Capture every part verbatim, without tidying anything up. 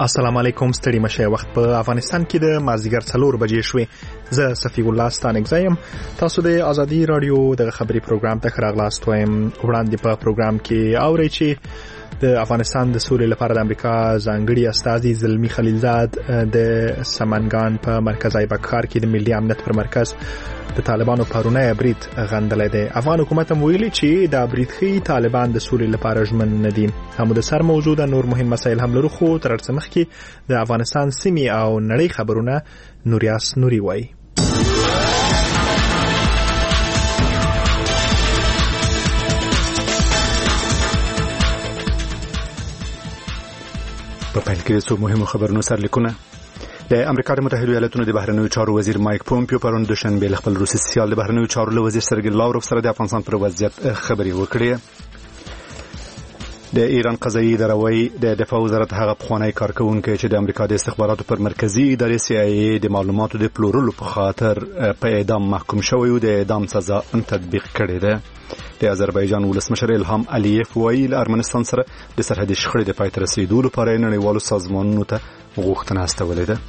السلام علیکم، ستړي مشه. وخت په افغانستان کې د مازدیګر څلور بجې شوې. زه صفی الله ستانک زایم. تاسو د ازادي رادیو د خبري پروګرام ته راغلاست وایم. وړاندې په پروګرام کې اورئ چې د افغانستان د سولې لپاره د امریکا ځانګړي استازي زلمی خلیلزاد د سمنګان په مرکز ایبکار کې د ملي امنیت پر مرکز د طالبانو پرونه برید غندلې ده. افغان حکومت هم ویلي چې د برید خي طالبان د سولې لپاره ژمن نه دي. هم د سر موجوده نور مهم مسایل هم لرو، خو تر څه مخکې د افغانستان سیمې او نړۍ خبرونه نوریاس نوري وای. په پیل کې څو مهمو خبرونو سره لیکونه. د امریکا د متحده ایالاتونو د بهرنیو چارو وزیر مایک پومپیو پرون دوشنبه خپل روسي سیال د بهرنیو چارو له وزیر سرګي لاوروف سره د افغانستان پر وضعیت خبري وکړې. د ایران قضایي ادارې د دفاع وزارت هغه پخوانی کارکونکي چې د امریکا د استخباراتو پر مرکزی ادارې سی آی ای د معلوماتو د پلورلو په خاطر په اعدام محکوم شوی او د اعدام سزا تطبیق کړې ده. د آذربایجان ولسمشر الهام علیف وایي له ارمنستان سره د سرحدي شخړې د پای ته رسیدو لپاره نړیوالو سازمانونو ته غوښتنه استولې ده.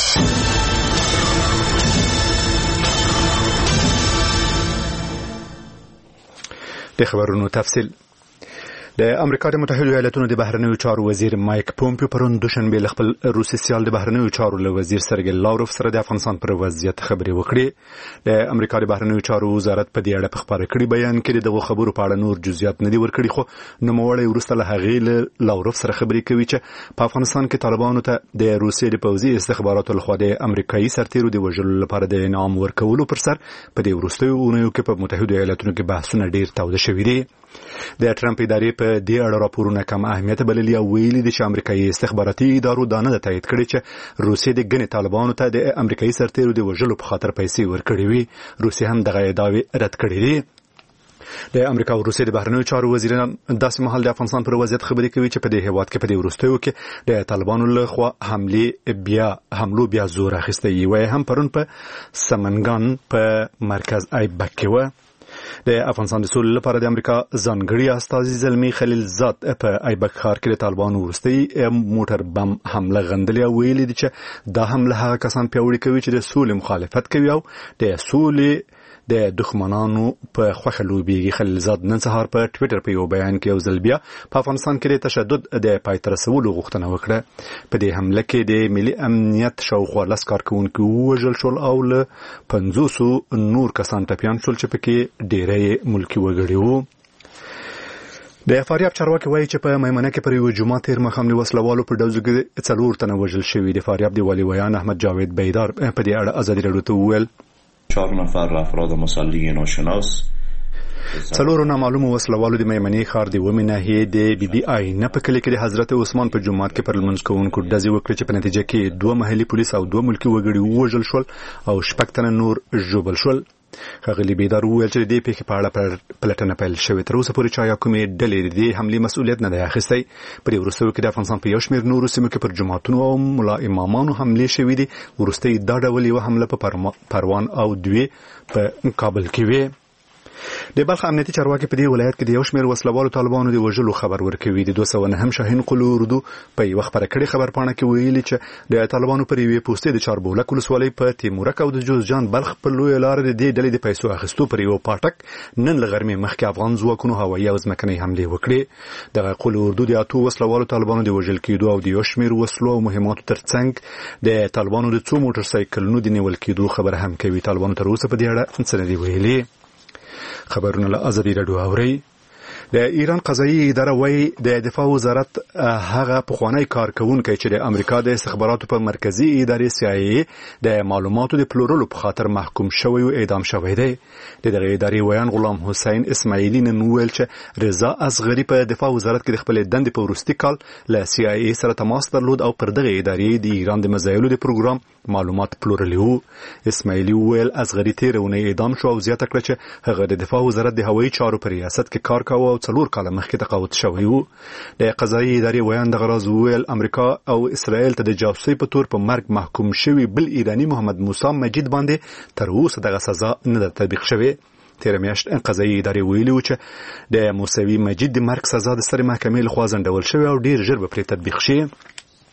د خبرونو تفصیل. د امریکا د متحده ایالاتونو د بهرنیو چارو وزیر مایک پومپیو پرون دوشنبه خپل روسي سیال د بهرنیو چارو له وزیر سرګي لاوروف سره د افغانستان پر وضعیت خبري وکړې. د امریکا د بهرنیو چارو وزارت په دې اړه په خبره کړي بیان کې دغه خبرو په اړه نور جزئیات نه دي ورکړي، خو نوموړی وروسته له هغې له لاوروف سره خبري کوي چې په افغانستان کې طالبانو ته د روسیې د پوځي استخباراتو لخوا د امریکایي سرتیرو د وژلو لپاره د انعام ورکولو پر سر په دې وروستیو اونیو کې په متحده ایالاتونو کې بحثونه ډیر تاوده شوي دي. د ټرمپ ادارې په دې اړه راپورونه کم اهمیت بللي او ویلي دي چې امریکایي استخباراتي ادارو دا نه تایید کړي چې روسیې د ګڼې طالبانو ته د امریکایي سرتیرو د وژلو په خاطر پیسې ورکړي وي. روسیې هم دغه ادعاوې رد کړي دي. د امریکا او روسیې د بهرنیو چارو وزیران داسې مهال د افغانستان پر وضعیت خبري کوي چې په دې هیواد کې په دې وروستیو کې د طالبانو لخوا حمله بیا حملو بیا زور اخیسته وي. هم پرون په سمنګان په مرکز ایبک کې و. د افغانستان د سولې لپاره د امریکا ځانګړي استازي زلمی خلیلزاد په ایبک ښار کې د طالبانو وروستي موټر بم حمله غندلې او ویلي دي چې دا حمله هغه کسان پیاوړي کوي چې د سولې مخالفت کوي او د سولې د دښمنانو په خوخه لوبيږي. خلیلزاد نن سهار په ټوئیټر په یو بیان کې یو ځل بیا په افغانستان کې د تشدد د پای ته رسولو غوښتنه وکړه. په دې حمله کې د ملي امنیت شاوخوا لس کارکونکي وژل شول او له پنځوسو نور کسان ټپیان شول چې پکې ډېری ملکي وګړي وو. د فاریاب چارواکي وایي چې په میمنه کې پر یو جمعه تیر مخام له وسلوالو په ډزو کې څلور تنه وژل شوي. د فاریاب د والي ویان احمد جاوید بیدار په دې اړه ازادي راډیو ته وویل چهار نفر افراد مسلح ناشناس څلورو نامعلومو وسلوالو د میمنې ښار د اومې ناحیې د بي بي آینه په کلي کې د حضرت عثمان په جومات کې پر لمونځ کوونکو ډزې وکړې چې په نتیجه کې دوه محلي پولیس او دوه ملکي وګړي ووژل شول او شپږ تنه نور ژوبل شول. ښاغلي بیدار وویل چې د دې پیښې په اړه پلټنه پیل شوې. تر اوسه پورې چا یا کومې ډلې د دې حملې مسؤلیت نه دی اخیستی. په دې وروستیو کې د افغانستان په یو شمېر نورو سیمو کې پر جوماتونو او ملا امامانو حملې شوې دي. وروستۍ دا ډول یوه حمله په پروان او دوې په کابل کې وې. د بلخ امنیتي چارواکي په دې ولایت کې د یو شمېر وسلوالو طالبانو د وژلو خبر ورکوي. د دوه سوه نهم شاهین قلو اردو په یوه خبره کړې خبرپاڼه کې ویلي چې د طالبانو پر یوې پوستې د چاربولک ولسوالۍ په تیمورک او د جوزجان بلخ په لویه لاره د دې ډلې د پیسو اخیستو پر یو پاټک نن له غرمې مخکې افغان ځواکونو هوایي او ځمکنۍ حملې وکړې. دغه قلو اردو د اتو وسلوالو طالبانو د وژل کېدو او د یو شمېر وسلو او مهماتو ترڅنګ د طالبانو د څو موټر سایکلونو د نیول کېدو خبره هم کوي. طالبانو تر اوسه په دې اړه څه نه دي ویلي. خبرونه له ازادي راډیو اورئ. د ایران قضایي اداره وایي د دفاع وزارت هغه پخوانی کارکونکی چې د امریکا د استخباراتو په مرکزی ادارې سی آی ای د معلوماتو د پلورلو په خاطر محکوم شوی او اعدام شوی دی. د دغه ادارې ویان غلام حسین اسماعیلی نن وویل چې رضا اصغري په دفاع وزارت کې د خپل دندې په وروستي کال له سی آی ای سره تماس درلود او پر دغه ادارې د ایران د مزایلو د پروګرام معلومات پلورلی وو. اسماعیلی وویل اصغري تېره اونۍ اعدام شو او زیاته کړه چې هغه د دفاع وزارت د هوایي چارو په ریاست کې کار کاوه او څلور کاله مخکې تقاعد شوی وو. د قضایي ادارې ویان دغه راز وویل امریکا او اسرائیل ته د جاسوسۍ په تور په مرګ محکوم شوی بل ایرانی محمد موسی مجید باندې تر اوسه دغه سزا نه ده تطبیق شوې. تیر میاشت قضایي ادارې ویلي و چې د موسوي مجید د مرګ سزا د سترې محکمې لخوا ځنډول شوې او ډیر ژر به پرې تطبیق شي.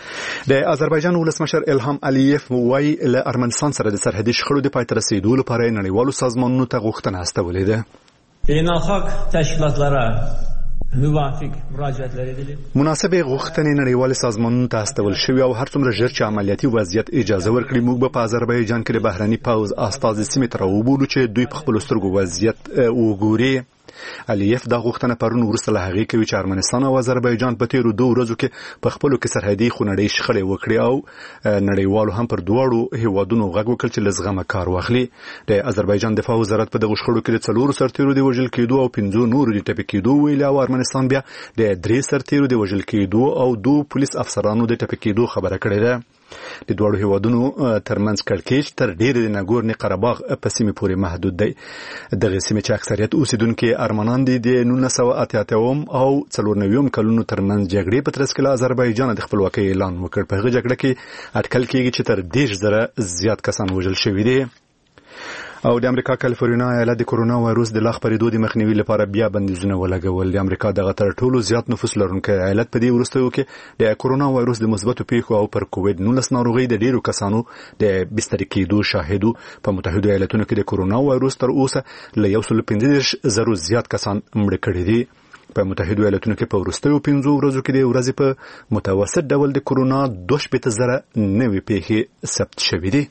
د آذربایجان ولسمشر الهام الیف وایي له ارمنستان سره د سرحدي شخړو د پای ته رسیدو لپاره نړیوالو سازمانونو ته غوښتنه استولې ده. بین‌الحق تشکیلاتlara موافق مراجعت لري. مناسبه غوښتنې نړیوال سازمانونو ته استول شوی او هر څومره ژر چې عملیاتي وضعیت اجازه ورکړي موږ به په آذربایجان کې د بهرني پوځ استازي سیمې ته راوبولو چې دوی په خپل سترګو وضعیت وګوري. الیف دا غوښتنه پرون وروسته له هغې کوي چې ارمنستان او آذربایجان په تیرو دوه ورځو کې په خپلو کې سرحدي خونړۍ شخړې وکړې او نړیوالو هم پر دواړو هیوادونو غږ وکړ چې له زغمه کار واخلي. د آذربایجان دفاع وزارت په دغو شخړو کې د څلورو سرتیرو د وژل کېدو او پنځو نورو د ټپي کېدو ویلي او ارمنستان بیا د درې سرتیرو د وژل کېدو او دوه پولیس افسرانو د ټپي کېدو خبره کړې ده. د دواړو هیوادونو ترمنځ کړکېچ تر ډېرې د ناګورني قرهباغ په سیمې پورې محدود دی. دغه سیمې چې اکثریت اوسیدونکي ارمنان دي د نولس سوه اته اتیا او څلور نوي کلونو ترمنځ جګړې په ترڅ کې له آذربایجان د خپلواکۍ اعلان وکړ. په هغه جګړه کې اټکل کېږي چې تر دېرش زره زیات کسان وژل شوي دي. او د امریکا کالیفورنیا ایالت د کورونا وایروس د لا خپرېدو د مخنیوي لپاره بیا بندیزونه ولګول. د امریکا دغه تر ټولو زیات نفوس لرونکی ایالت په دې وروستیو کې د کورونا وایروس د مثبتو پیښو او پر کووډ نولس ناروغۍ د ډیرو کسانو د بسترې کېدو شاهدو. په متحده ایالتونو کې د کورونا وایروس تر اوسه له یو سل پنځه دېرش زرو زیات کسان مړه کړي دي. په متحده ایالتونو کې په وروستیو پنځو ورځو کې د ورځې په متوسط ډول د کورونا دوه شپېته زره نوې پیښې ثبت شوې دي.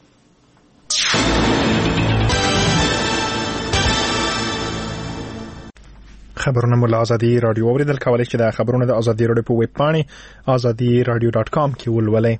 خبرونه مو له ازادي رادیو اوریدل کولای چې د خبرونو د ازادي رادیو په ویب پاڼې ازادي رادیو ډاټ کام کې ولولئ.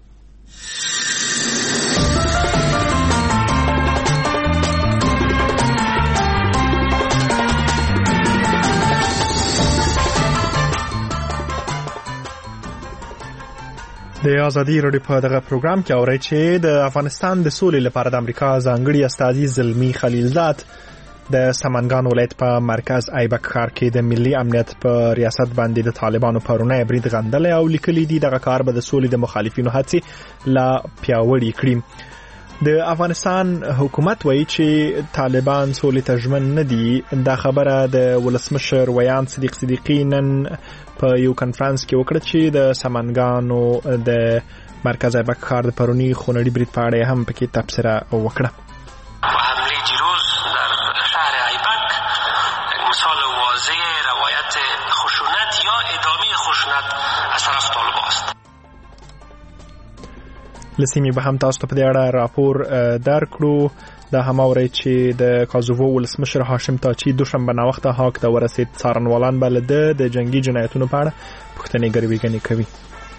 د ازادي رادیو په دغه پروګرام کې اورئ چې د افغانستان د سولې لپاره د امریکا ځانګړي استازي زلمی خلیلزاد د سمنګان ولایت په مرکز ایبک ښار کې د ملي امنیت په ریاست باندې د طالبانو پرونی برید غندلی او لیکلي دي دغه کار به د سولې د مخالفینو هڅې لا پیاوړې کړي. د افغانستان حکومت وایي چې طالبان سولې ته ژمن نه دي. دا خبره د ولسمشر ویان صدیق صدیقی نن په یو کنفرانس کې وکړه چې د سمنګانو د مرکز ایبک ښار د پرونی خونړي برید په اړه هم پکې تبصره وکړه. لسیمی به هم تاسو ته په دې اړه راپور درکړو. دا هم اورئ چې د کازوو ولسمشر هاشم تاچی دوشنبه ناوخته هاک ته ورسید. څارنوالان به له ده د جنگي جنایتونو په اړه پوښتنې ګرویږنې کوي.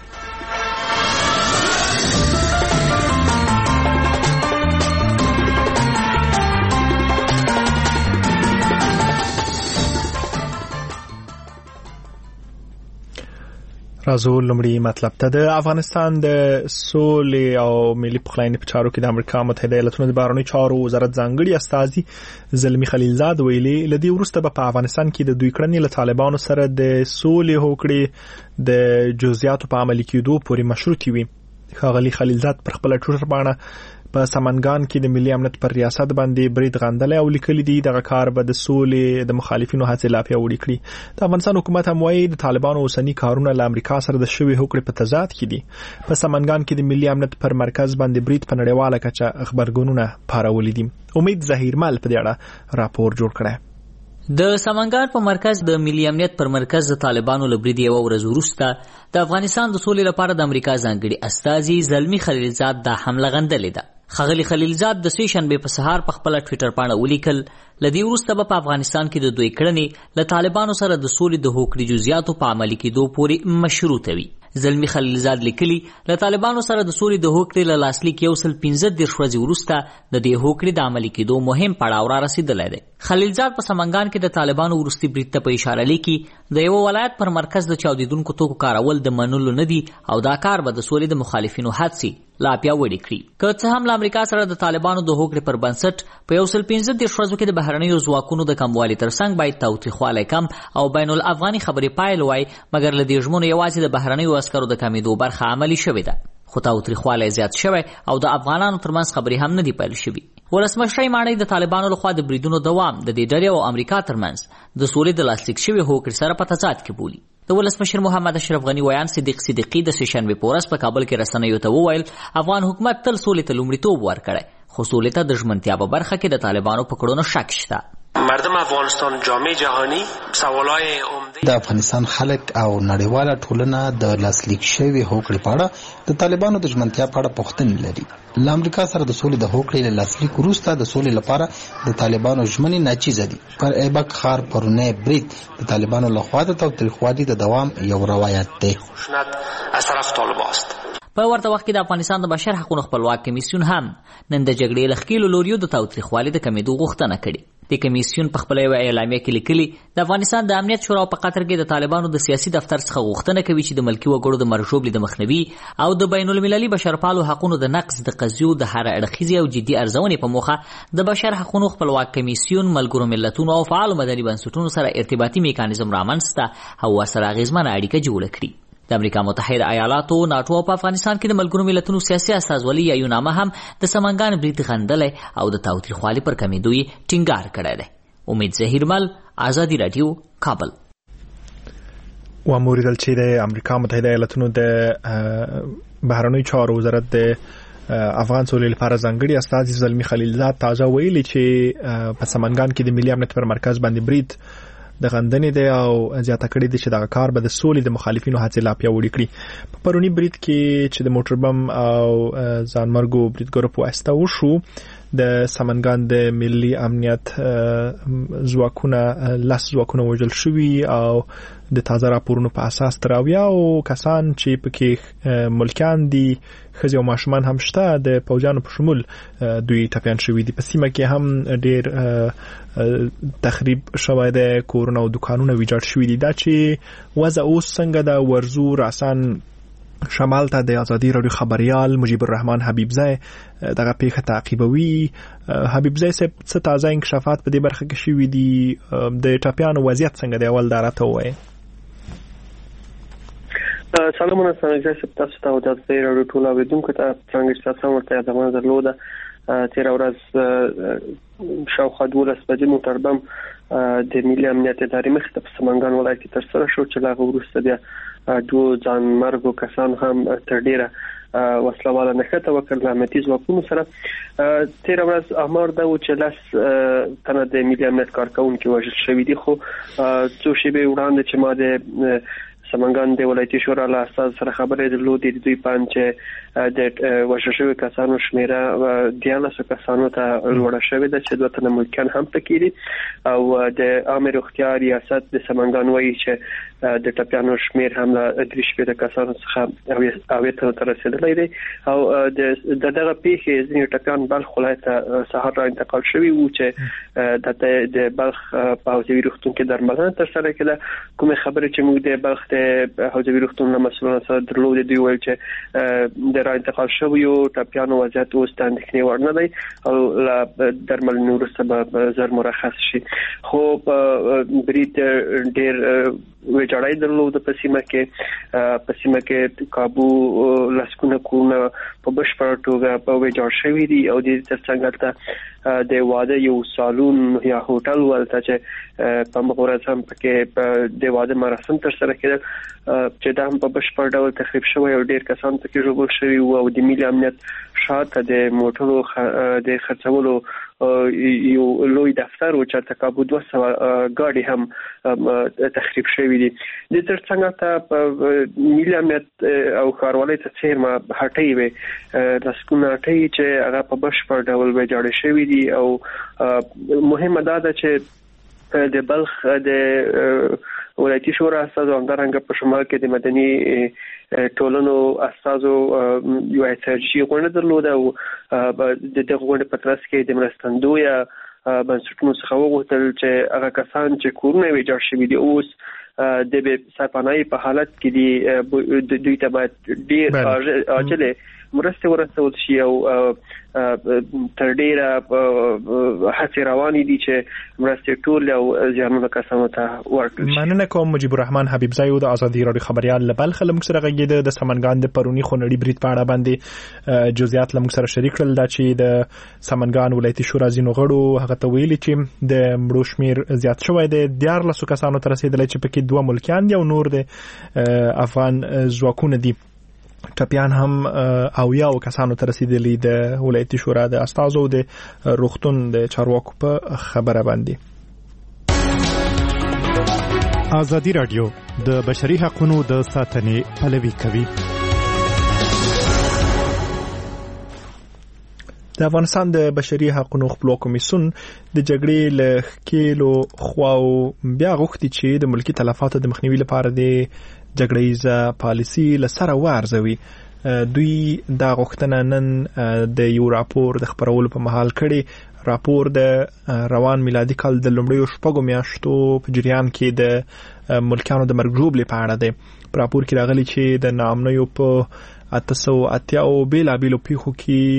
راځو لومړی مطلب ته. د افغانستان د سولې او ملي پخلاینې په چارو کې د امریکا متحده ایالاتونو د بهرنیو چارو وزارت ځانګړي استازي زلمی خلیلزاد ویلي له دې وروسته به په افغانستان کې د دوی کړنې له طالبانو سره د سولې هوکړې د جزئیاتو په عملي کېدو پورې مشروطې وي. ښاغلي خلیلزاد پر خپله ټویټر باندې په سمنګان کې د ملي امنیت پر ریاست باندې برید غندلی او لیکلي دي دغه کار به د سولې د مخالفینو هڅې لا پیاوړې کړي. د افغانستان حکومت هم وایي د طالبانو اوسني کارونه له امریکا سره د شوې هوکړې په تضاد کې دي. په سمنګان کې د ملي امنیت پر مرکز باندې برید په نړیواله کچه خبرګونونه پارولي دي. امید ظهیرمل په دې اړه راپور جوړ کړی. د سمنګان په مرکز د ملي امنیت پر مرکز د طالبانو له برید یوه ورځ وروسته د افغانستان د سولې لپاره د امریکا ځانګړي استازي زلمی خلیلزاد دا حمله غندلې ده. ښاغلي خلیلزاد د سې شنبې په سهار په خپله ټویټر پاڼه ولیکل له دې وروسته به په افغانستان کې د دوی کړنې له طالبانو سره د سولې د هوکړې جزئیاتو په عملي کېدو پورې مشروطه وي. زلمی خلیلزاد لیکلي له طالبانو سره د سولې د هوکړې له لاسلیک یو سل پنځه دېرش ورځې وروسته د دې هوکړې د عملي کېدو مهم پړاو را رسېدلی دی. خلیلزاد په سمنګان کې د طالبانو وروستي برید ته په اشاره لیکي د یوه ولایت پر مرکز د چاودېدونکو توکو کارول د منلو نه دي او دا کار به د سولې د مخالفینو هڅې لا پیاوړې کړي. که څه هم له امریکا سره د طالبانو د هوکړې پر بنسټ په یو سل پنځه دېرش ورځو کې د بهرنیو ځواکونو د کموالي ترڅنګ باید تاوتریخوالی کم او بین الافغاني خبرې پایل وای، مګر له دې ژمنو یوازې د بهرنیو عسکرو د کمېدو برخه عملي شوې ده. خو تاوتریخوالی زیات شوی او د افغانانو ترمنځ خبرې هم نه دي پیل شوي. ولسمشر ماڼۍ د طالبانو لخوا د بریدونو دوام د دې ډلې او امریکا ترمنځ د سولې د لاسلیک شوي هوکړې سره په تضاد کې بولي. د ولسمشر محمد اشرف غنی ویان صدیق صدیقی د سشنبه پورس په کابل کې رسنیو ته وویل افغان حکومت تل سولې ته لومړیتوب ورکړی خو سولې ته د ژمنتیا په برخه کې د طالبانو په کړنو شک شته. مردم افغانستان جامعه جهانی سوالای عمده د افغانستان خلک او نړیواله ټولنه د لاسلیک شوی هوکړې په اړه د طالبانو د ژمنتیا په اړه پوښتنې لري. له امریکا سره د سولې د هوکړې له لاسلیک وروسته د سولې لپاره د طالبانو ژمنې ناچیزه دي. پر ایبک ښار پرونی برید د طالبانو لخوا د تاوتریخوالي د دوام یو روایت دی. از طرف طالب است. په ورته وخت کې د افغانستان د بشر حقوقو خپلواک کمیسیون هم نن د جګړې لخکېلو لوریو د تاوتریخوالي د کمیدو غوښتنه کړې. د کمیسیون په خپله یوه اعلامیه کې لیکلي د افغانستان د امنیت شورا په قطر کې د طالبانو د سیاسي دفتر څخه غوښتنه کوي چې د ملکي وګړو د مرژوبلې د مخنیوي او د بین المللي بشرپالو حقوقو د نقض د قضیو د هر اړخیزې او جدي ارزونې په موخه د بشر حقوقو خپلواک کمیسیون ملګرو ملتونو او فعالو مدني بنسټونو سره ارتباطي میکانیزم رامنځته او ورسره اغیزمنه اړیکه جوړه کړي. د امریکا متحده ایالاتو ناټو په افغانستان کې د ملګرو ملتونو سیاسي استازولي یا یونامه هم د سمنګان برید غندلی او د تاوتریخوالي پر کمیدو یې ټینګار کړی دی. امید ظهیرمل، آزادی رادیو، کابل. واموریدل چې د امریکا متحده ایالاتونو د بهرنیو چارو وزارت د افغان سولې لپاره ځانګړي استازي زلمی خلیلزاد تازه ویلي چې په سمنګان کې د ملي امنیت پر مرکز باندې برید د غندنې دی او زیاته کړې دي چې دغه کار به د سولې د مخالفینو هڅې لا پیاوړې کړي. په پرونی برید کې چې د موټر بم او ځانمرګو بریدګرو په واسطه وشو د سمنګان د ملي امنیت ځواکونه لس ځواکونه وژل شوي او د تازه راپورونو په اساس تر اویا او کسان چې پکې ملکیان دي ښځې او ماشومان هم شته د پوځیانو په شمول دوی ټپیان شوي دي. په سیمه کې هم ډېر تخریب شوی دی، کورونه او دکانونه ویجاړ شوي دي. دا چې وضع اوس څنګه ده، ورزو راسان شمال ته د آزادي راډیو خبريال مجيب الرحمن حبیبزی دغه پیښه تعقیبوي. حبیبزی صاحب څه تازه انکشافات په دې برخه کې شوي دي؟ د ټاپیانو وضعیت څنګه دی؟ اول دا راته ووایئ. سلامونه څنګه صاحب، تاسو ته د آزادي راډیو ټول اوریدونکو ته څنګه تاسو ورته یادونه درلوده. تیر ورځ شاوخوا دولس بجې موټر بم د ملي امنیت ادارې مخې ته په سمنګان ولایت کې ترسره شو چې له هغه وروسته بیا دوه ځانمرګو کسان هم تر ډیره وسلواله نښته وکړه امنیتي ځواکونو سره. تیر ورځ امر دا و چې لس تنه د ملي امنیت کارکونکي وژل شوي دي. خو څو شېبې وړاندې چې ما د سمنګان د ولایتي شورا له استاد سره خبرې درلودې، د دوی پام چې د وژل شوي کسانو شمیره دیارلسو کسانو ته لوړه شوې ده چې دوه تنه ملکیان هم پکې دي او د عامه روغتیا ریاست د سمنګان وایي چې د ټپیانو شمیر هم له درې شپېته کسانو څخه اویا تنو ته رسېدلی دی او د دغه پیښې ځینې ټپیان بلخ ولایت ته سهار را انتقال شوي وو چې دلته د بلخ په حوزوي روغتون کې درملنه ترسره کېده. کومې خبرې چې موږ د بلخ د حوزوي روغتون له مسؤلانو سره درلودې، دوی ویل چې د را انتقال شویو ټپیانو وضعیت اوس د اندېښنې وړ نه دی او له درملنې وروسته به زر مرخص شي. خو برید ډېر ویجاړی درلوده په سیمه کې. په سیمه کې کابو لسګونه کورونه په بشپړه توګه په ویجاړ شوي دي او د دې ترڅنګ هلته د واده یو سالون یا هوټل ولته چې په مغه ورځ هم پکې د واده مراسم ترسره کېدل چې دا هم په بشپړ ډول تخریب شوی او ډېر کسان پکې ژوبل شوي وو او د ملي امنیت شاته د موټرو د خرڅولو یو لوی دفتر و چې تکابو دوه سوه ګاډي هم تخریب شوي دي. د ترڅنګ ته ملي امنیت او ښاروالۍ ته څیرمه هټۍ وې، لسګونه هټۍ چې هغه په بشپړ ډول ویجاړې شوي دي او مهمه دا ده چې د بلخ د ولایتي شورا استازو همدارنګه په شمال کې د مدني ټولنو استازو یو احتجاجي غونډه درلوده او د دغه غونډې په ترڅ کې د مرستندوی بنسټونو څخه وغوښتل چې هغه کسان چې کورونه ویجاړ شوي دي اوس د بې سرپناهي په حالت کې دي دوی ته باید ډېر عاجله مرستې ورسول شي او تر ډیره هڅې روانې دي چې مرستې ټول او ځانونه کسانو ته ورکړي. مننه کوم مجيب الرحمن حبیبزی د ازادي رادیو خبريال لبلخ لمک سره غږیده د سمنګان د پرونی خونړي برید په اړه باندې جزئیات لمک سره شریک کړل دا چې د سمنګان ولایتي شورا ځینو غړو هغه ته ویلي چې د مړو شمیر زیات شوی دی دیار لسو کسانو ته رسیدلی چې پکې دوه ملکیان دي او نور د افغان ځواکونه دي. ټپیان هم او یو کسانو ته رسیدلی د ولایتي شورا د استازو د روغتون د چارواکو په خبره باندې. ازادي رادیو د بشري حقوقو د ساتنې پلوي کوي. د افغانستان د بشري حقوقو خپلواک کمیسیون د جګړې له ښکېلو خواو بیا غوښتي چې د ملکی تلفاتو د مخنیوي لپاره د جګړیزه پالیسي له سره وارزوي. دوی دا غوښتنه نن د یو راپور د خبرولو په مهال کړي. راپور د روان میلادي کال د لومړیو شپږو میاشتو په جریان کې د ملکیانو د مرګ ژوبلې په اړه دی. په راپور کې راغلي چې د ناامنیو په اته سوه اتیا بیلابیلو پیښو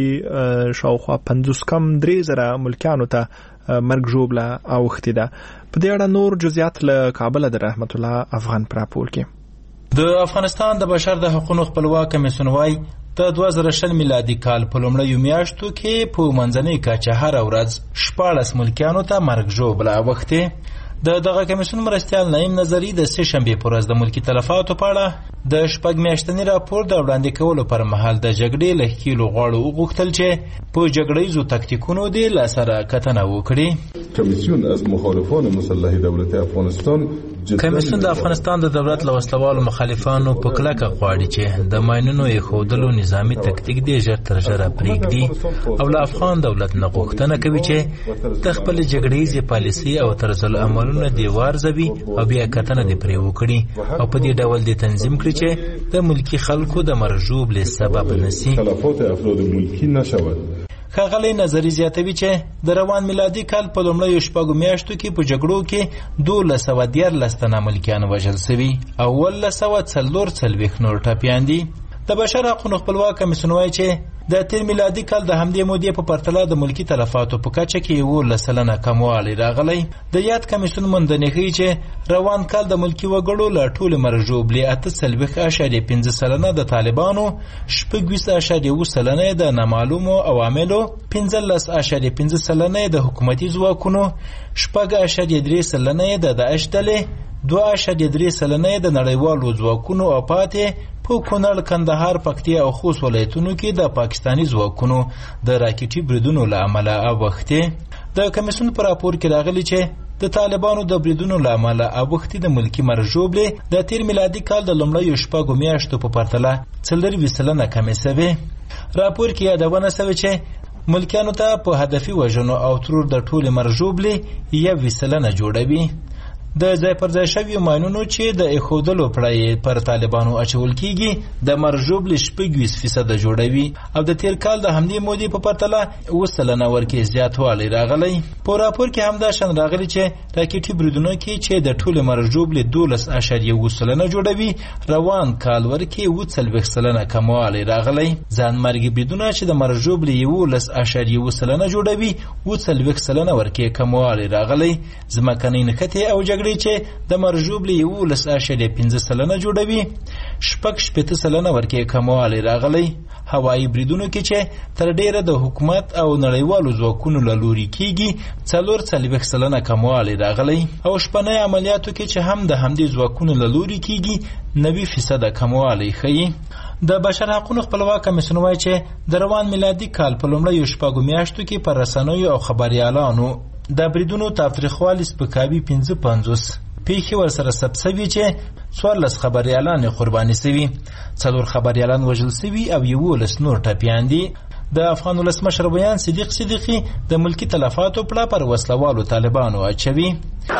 کې شاوخوا پنځوس کم درې زره ملکیانو ته مرګ ژوبله اوښتې ده. په دې اړه نور جزئیات له کابل د رحمت الله افغان په راپور کې. د افغانستان د بشر د حقوقو خپلواک کمیسیون وايي د دوه زره شل میلادي کال په لومړیو میاشتو کې په منځنۍ کچه هر ورځ شپاړس ملکیانو ته مرګ ژوبله اوښتې. د دغه کمیسیون مرستیال نعیم نظری د سه شنبې پر ورځ د ملکی تلفاتو په اړه د شپږ میاشتني راپور د وړاندې کولو پر مهال د جګړې له ښکېلو غاړو وغوښتل چې په جګړیزو تکتیکونو دې له سره کتنه وکړي. کمیسیون از مخالفان مسلح دولت افغانستان کمیسیون د افغانستان د دولت له وسلوالو مخالفانو په کلکه غواړي چې د ماینونو ایښودلو نظامي تکتیک دې ژر تر ژره پرېږدي او له افغان دولت نه غوښتنه کوي چې د خپل جګړیزې پالیسي او طرز العملونه دې وارزوي او بیا کتنه دې پرې وکړي او په دې ډول دې تنظیم کړي چې د ملکی خلکو د مرګ ژوبلې سبب نشي. تلفات افراد ملکی نشود. ښاغلی نظري زیاتوي چې د روان میلادي کال په لومړیو شپږو میاشتو کې په جګړو کې دولس سوه دیارلس تنه ملکیان وژل سوي او اوولس سوه څلور څلوېښت نور ټپیان دي. د بشر حقوقو خپلواک کمیسیون وايي چې د تیر میلادي کال د همدې مودې په پرتله د ملکی تلفاتو په کچه کې یوولس سلنه کموالی راغلی. د یاد کمیسیون موندنې ښیي چې روان کال د ملکی وګړو له ټولې مرګ ژوبلې اته څلوېښت اعشاریه پنځه سلنه د طالبانو، شپږ ویشت اعشاریه اووه سلنه د نامعلومو عواملو، پنځلس اعشاریه پنځه سلنه د حکومتي ځواکونو، شپږ اعشاریه درې سلنه د داعش ډلې، دوه اعشاریه درې سلنه د نړیوالو ځواکونو او پاتې په کونړ، کندهار، پکتیا او خوست ولایتونو کې د پاکستاني ځواکونو د راکټي بریدونو له امله اوښتې. د کمیسیون په راپور کې راغلي چې د طالبانو د بریدونو له امله اوښتې د ملکي مرګ ژوبلې د تیر میلادي کال د لومړیو شپږو میاشتو په پرتله څلرویشت سلنه کمې سوې. راپور کې یادونه سوې چې ملکیانو ته په هدفي وژنو او ترور د ټولې مرګ ژوبلې یوویشت سلنه جوړوي. د ځای پر ځای شویو ماینونو چې د ایښودلو پړی پر طالبانو اچول کیږي د مرګ ژوبلې شپږ ویشت فیصده جوړوي او د تیر کال د همدې مودې په پرتله اووه سلنه ورکې زیاتوالی راغلی. په راپور کې همدا شان راغلی چې راکټي بریدونو کې چې د ټولې مرګ ژوبلې دولس اعشاریه اووه سلنه جوړوي، روان کال ورکې اووه څلوېښت سلنه کموالی راغلی. ځانمرګي بریدونه چې د مرګ ژوبلې یوولس اعشاریه اووه سلنه جوړوي، اووه څلوېښت سلنه ورکې کموالی راغلی. ځمکنۍ نښتې او جګړې چې د مرګ ژوبلې یوولس اعشاریه پنځه سلنه جوړوي، شپږ شپېته سلنه ورکې کموالی راغلی. هوایي بریدونو کې چې تر ډیره د حکومت او نړیوالو ځواکونو له لوري کیږي، څلور څلوېښت سلنه کموالی راغلی او شپنۍ عملیاتو کې چې هم د همدې ځواکونو له لوري کیږي، نوي فیصده کموالی ښیي. د بشر حقوقو خپلواک کمیسیون وايي چې د روان میلادي کال په لومړیو شپږو میاشتو کې پر رسنیو او خبریالانو د بریدونو تاوتریخوالي سپکاوي پنځه پنځوس پیښې ورسره ثبت سوي چې څوارلس خبریالان قرباني سوي، څلور خبریالان وژل سوي او یوولس نور ټپیان دي. د افغان ولسمشر بیان صدیق صدیقي د ملکی تلفاتو پړه پر وسلوالو طالبانو اچوي.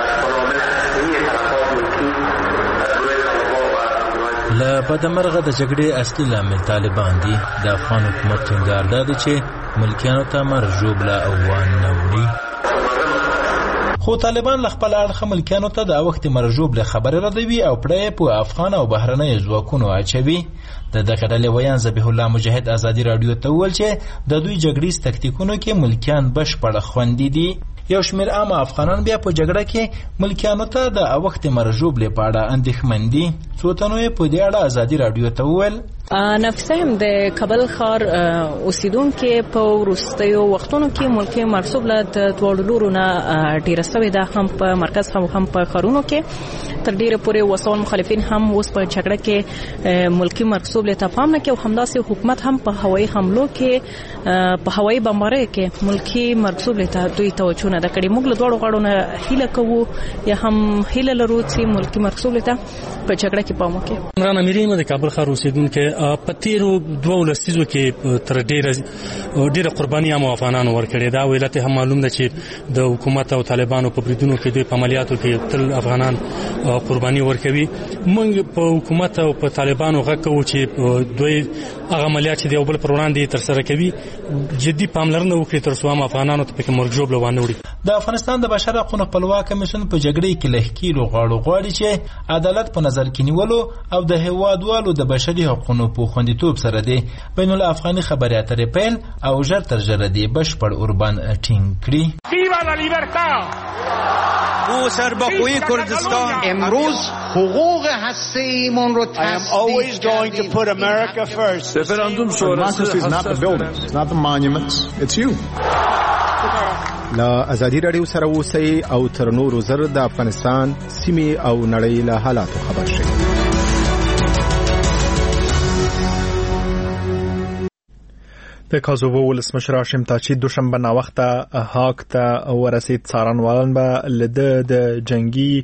له بدمرغه د جګړې اصلي لامل طالبان دي. د افغان حکومت ټینګار دا دی چې ملکیانو ته مرګ ژوبله او وان نه وړي. خو طالبان له خپل اړخه ملکیانو ته د وخت مرجوب له خبره ردوي او پړې په افغان او بهرنۍ ځواکونو اچوي. د دغه ډلې ویان ذبیح الله مجاهد ازادي رادیو ته وویل چې د دوی جګړیز تکتیکونو کې ملکیان بشپړ خوندي دي. یو شمېر عام افغانان بیا په جګړه کې ملکیانو ته د وخت مرجوب لپاره اندېښمن دي. څو تنو یې په دې اړه ازادي رادیو ته وویل. نفسه هم د کابل ښار اوسیدونکو په وروستیو وختونو کې ملکی مرصوب له دواړو لورو نه ډیره سوې ده، هم په مرکز هم هم په ښارونو کې. تر ډیره پورې وسول مخالفین هم اوس په جګړه کې ملکی مرصوب له تفاهم نه کې او همداسې حکومت هم په هوایي حملو کې په هوایي بمبارۍ کې ملکی مرصوب له دوی توجه نه کړي. موږ له دواړو غاړو نه هیله کوو یا هم هیله لرو چې ملکی مرصوب له په جګړه کې پام وکړي. عمران امیری د کابل ښار اوسیدونکو په تیرو دوه لسیزو کې تر ډیره ډیره قرباني هم افغانانو ورکړې ده. ولایت هم معلوم ده چې د حکومت او طالبانو په بریدونو کې دوی په عملیاتو کې تل افغانان قرباني ورکوي. موږ په حکومت او په طالبانو غږ کوو چې دوی هغه عملیات چې دی بل پر وړاندې تر سره کوي جدي پاملرنه وکړي تر څو هم افغانانو ته پکې مرګ ژوبله وانه وړي. د افغانستان د بشر حقوقو خپلواک کمیسیون په جګړې کې لهکیلو غاړو غواړي چې عدالت په نظر کې نیولو او د هیوادوالو د بشري حقوقو په خوندیتوب سره دی بین الافغاني خبري اترې پیل او ژر تر ژره دی بشپړ اوربان ټینګ کړي. ویوا لا لیبرتا او سربخوی کردستان امروز حقوق هسته‌ایمون رو تصدیق کردیم. referendum شورای is not the buildings, it's not the monuments, it's you. لا ازادي رادیو سره اوسئ او تر نورو زر د افغانستان سیمې او نړۍ له حالاتو خبر شئ. د کازوو ولسمشر هاشم تاچی دوشنبه ناوخته هاک ته ورسید. څارنوالان به لده د جنگي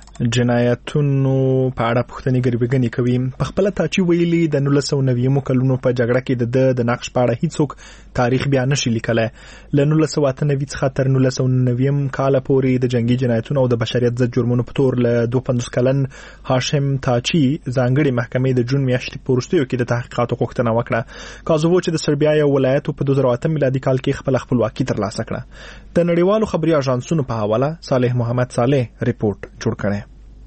جنایتونو په اړه پوښتنې ګرځېږي کوي. په خپل تاچی ویلي د نولس سوه نوي کلونو په جګړه کې د د نقش په اړه هیڅوک تاریخ بیان نشي لیکلای. له نولس سوه اته نوي څخه تر نولس سوه نوي کال پورې د جنگي جنایتونو او د بشریت ضد جرمونو په تور له دوه پنځوس کلن هاشم تاچی ځانګړي محکمې د جون میاشتې په وروستیو کې د تحقیقاتو غوښتنه وکړه. کازوو چې د سربیا یو ولایت په دوه زره اته میلادي کال کې خپل خپلواکي ترلاسه کړه. د نړیوالو خبري اژانسونو په حواله صالح محمد صالح ریپورت جوړ کړی.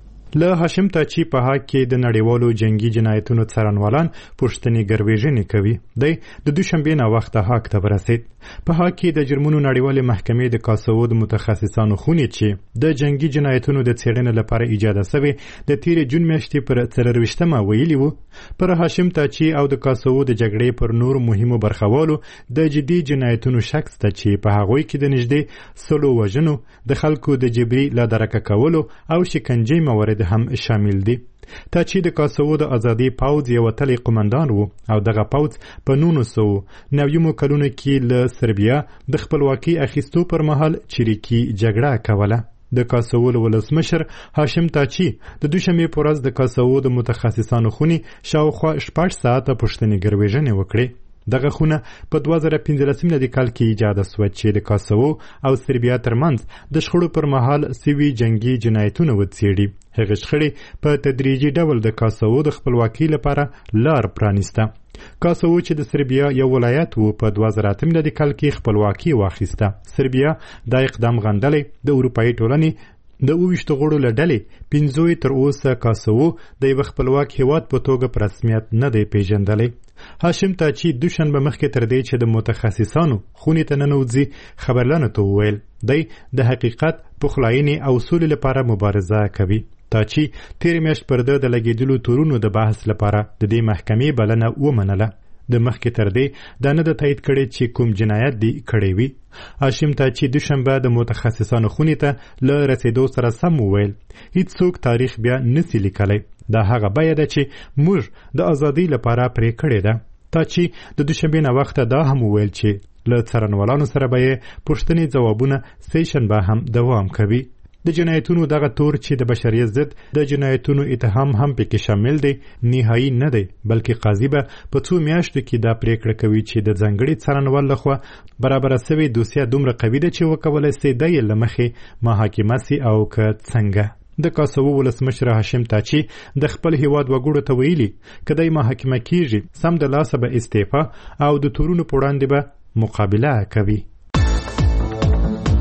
له هاشم تاچی په حق کې د نړیوالو جنگي جنایتونو څارنوالان پوښتنې ګرځېږي کوي. د دوشنبه نه وخت حق ته ورسید. په حق کې د جرمونو نړیوالې محکمې د کاسوو د متخصصانو خونې چې د جنگي جنایتونو د څېړنې لپاره ایجاد شوی د تیر جون میاشتې پر څلرویشتمه ویلي وو پر هاشم تاچی او د کاسوو د جګړې پر نور مهمو برخوالو د جدي جنایتونو شک ته چې په هغوی کې د نږدې سلو وژنو د خلکو د جبري لا درکه کولو او شکنجې موارد هم شامل دي. تاچی د کاسوو د ازادي پوځ یو تلي قومندان وو او دغه پوځ په نولس سوه نوي کلونو کې له سربیا د خپلواکي اخیستو پر مهال چریکي جګړه کوله. د کاسوو ولسمشر هاشم تاچی د دوشنبه په ورځ د کاسوو د متخصصانو خونې شاوخوا شپږ ساعته پوښتنې ګرځېږي وکړي. دغه خونه په دوه زره پنځلس میلادي کال کې ایجاد شوه چې د کاسوو او سربیا ترمنځ د شخړو پر مهال سوي جنگي جنایتونه وڅېړي. هغه شخړې په تدریجي ډول د کاسوو د خپلواکۍ لپاره لار پرانیسته. کاسوو چې د سربیا یو ولایت وو په دوه زره اته میلادي کال کې خپلواکي واخیسته. سربیا دا اقدام غندلی د اروپایي ټولنې د اوویشتو غړو له ډلې پنځوی تر اوسه کاسوو د یو خپلواک هیواد په توګه په رسمیت نه دی پیژندلی. هاشم تاچی دوشنبه مخکې تر دې چې د متخصصانو خونې ته ننوځي خبرلانو ته وویل دی د حقیقت پخلاینې او سولې لپاره مبارزه کوي. تاچی تیر میاشت پر د لګیدلو تورونو د بحث لپاره د دې محکمې بلنه ومنله. د مخکې تر دې دا نه د تایید کړي چې کوم جنایت دی کړی وي. هاشم تاچی دوشنبه د متخصصانو خونې ته له رسیدو سره سم وویل هیڅوک تاریخ بیا نسی لیکلی. دا هغه بیه ده چې موږ د ازادۍ لپاره پرې کړې ده. تاچی د دوشنبه نه وخت دا هم وویل چې له څارنوالانو سره به پوښتنې ځوابونه سه شنبه هم دوام کوي. د جنایتونو دغه تور چې د بشریت ضد د جنایتونو اتهام هم پکې شامل دی نهایی نه دی بلکې قاضي به په څو میاشتو کې دا پریکړه کوي چې د ځانګړي څارنوال لخوا برابره شوې دوسیه دومره قوي ده چې وکولای سي د یې له مخې محاکمه سي او که څنګه. د کاسوو ولسمشر هاشم تاچی د خپل هیواد وګړو ته ویلي که دی محاکمه کیږي سم د لاسه به استعفا او د تورونو په وړاندې به مقابله کوي.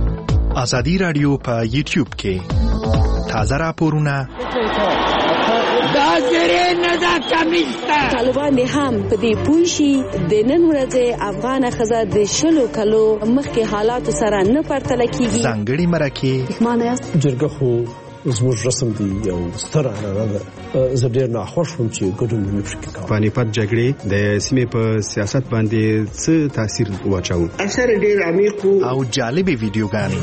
ازادي رادیو په یوټیوب کې تازه راپورونه دا زری نه دا کمیسته طالبان هم په دې پوه شي د نن ورځې افغان ښځه د شلو کلو مخکې حالاتو سره نه پرتله کیږي. ځانګړي مرکې جرګه خو زموږ رسم دی یو ستر عنعنه ده. زه ډېر ناخوښ وم چې ګډون مې پکې کاوه. پانیپت جګړې د سیمې په سیاست باندې څه تاثیر واچاوه؟ اثر ډېر عمیق او جالبې ویډیوګانې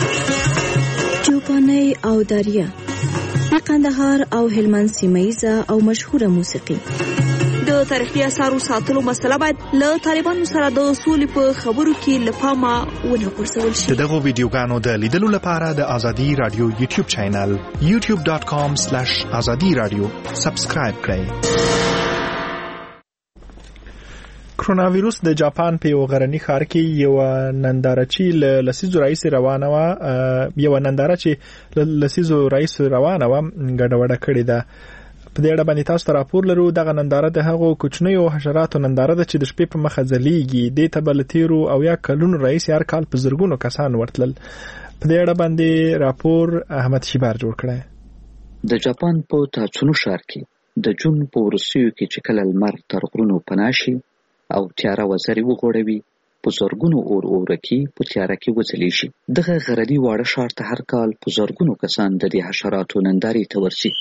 چوپانۍ او دریا د قندهار او هلمند سیمه‌ییزه او مشهوره موسیقي. د تاریخي اثارو ساتلو مسله باید له طالبانو سره د سولې په خبرو کې له پامه ونه غورځول شي. د دغو ویډیوګانو د لیدلو لپاره د ازادي رادیو یوټیوب چینل یوټیوب ډاټ کام سلیش ازادي رادیو سبسکرایب کړئ. کرونا ویروس د جاپان په یو غرنی ښار کې یو ننداره چې لسیزو رئیس روانه و یو ننداره چې لسیزو رئیس روانه و ګډوډه کړې ده. په دې اړه باندې تاسو ته راپور لرو. دغه ننداره د هغو کوچنیو حشراتو ننداره ده چې د شپې په مخه ځلیږي. دې ته به له تیرو او یا کلونو رئیس هر کال په زرګونو کسان ورتلل. په دې اړه باندې راپور احمد شیبار جوړ کړی. د جاپان په تاچونو ښار کې د جون په وروستیو کې چې کله لمر تر غرونو پناه شي او تیاره وزرې وغوړوي، په زرګونو اور اورکي په تیاره کې وځلی شي. دغه غرني واړه ښار ته هر کال په زرګونو کسان د دې حشراتو نندارې ته ورځي.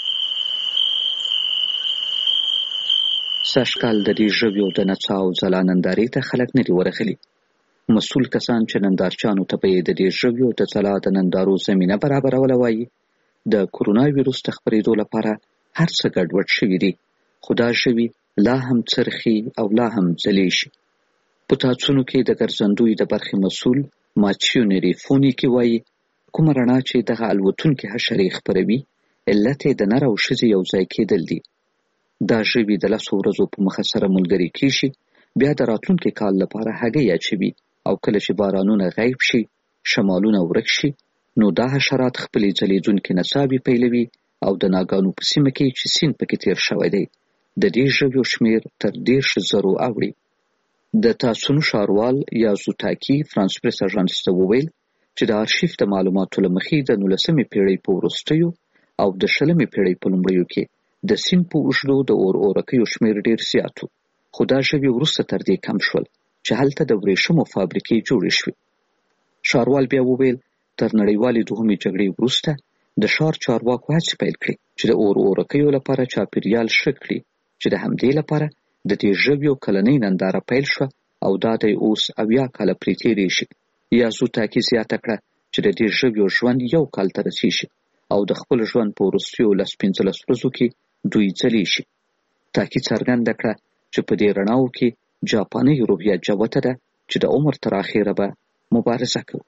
سږکال د دې ژویو د نڅا او ځلا نندارې ته خلک نه دي ورغلي. مسؤل کسان چې نندارچیانو ته به یې د دې ژویو د ځلا د نندارو زمینه برابروله وایي د کرونا ویروس د خپرېدو لپاره هر څه ګډوډ شوي دي، خو دا ژوي لا هم څرخي او لا هم ځلی شي. په تاڅونو کې د ګرځندوی د برخې مسؤل ماچیو نریفونیکي وایي کومه رڼا چې دغه الوتونکې حشرې خپروي علت یې د نر او ښځې یو ځای کېدل دي. دا ژوي د لسو ورځو په مخه سره ملګري کېږي، بیا د راتلونکي کال لپاره هګۍ اچوي او کله چې بارانونه غیب شي، شمالونه ورک شي، نو دا حشرات خپلې ځلیدونکې نڅاوې پیلوي او د ناګانو په سیمه کې چې سیند پکې تیر شوی دی د دې ژویو شمېر تر دېرش زرو اوړي. د تاسونو ښاروال یازوتاکي فرانس پریس اژانس ته وویل چې د آرشیف د معلوماتو له مخې د نولسمې پیړۍ په وروستیو او د شلمې پیړۍ په لومړیو کې د سیند په اوږدو د اور اورکیو شمېر ډېر زیات و، خو دا ژوي وروسته تر دې کم شول چې هلته د ورېښمو فابریکې جوړې شوې. ښاروال بیا وویل تر نړیوالې دوهمې جګړې وروسته د ښار چارواکو هڅې پیل کړې چې د اور اورکیو لپاره چاپېریال ښه کړي، چې د همدې لپاره د دې ژویو کلنۍ ننداره پیل شوه او دا دی اوس اویا کاله پرې تېرېږي. یازوتاکي زیاته کړه چې د دې ژویو ژوند یو کال ته رسېږي او د خپل ژوند په وروستیو لس پنځلس ورځو کې دوی ځلی شي. تاکي څرګنده کړه چې په دې رڼاو کې جاپاني روحیه جوته ده چې د عمر تر اخره به مبارزه کوي.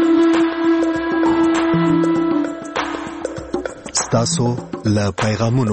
ستاسو له پیغامونو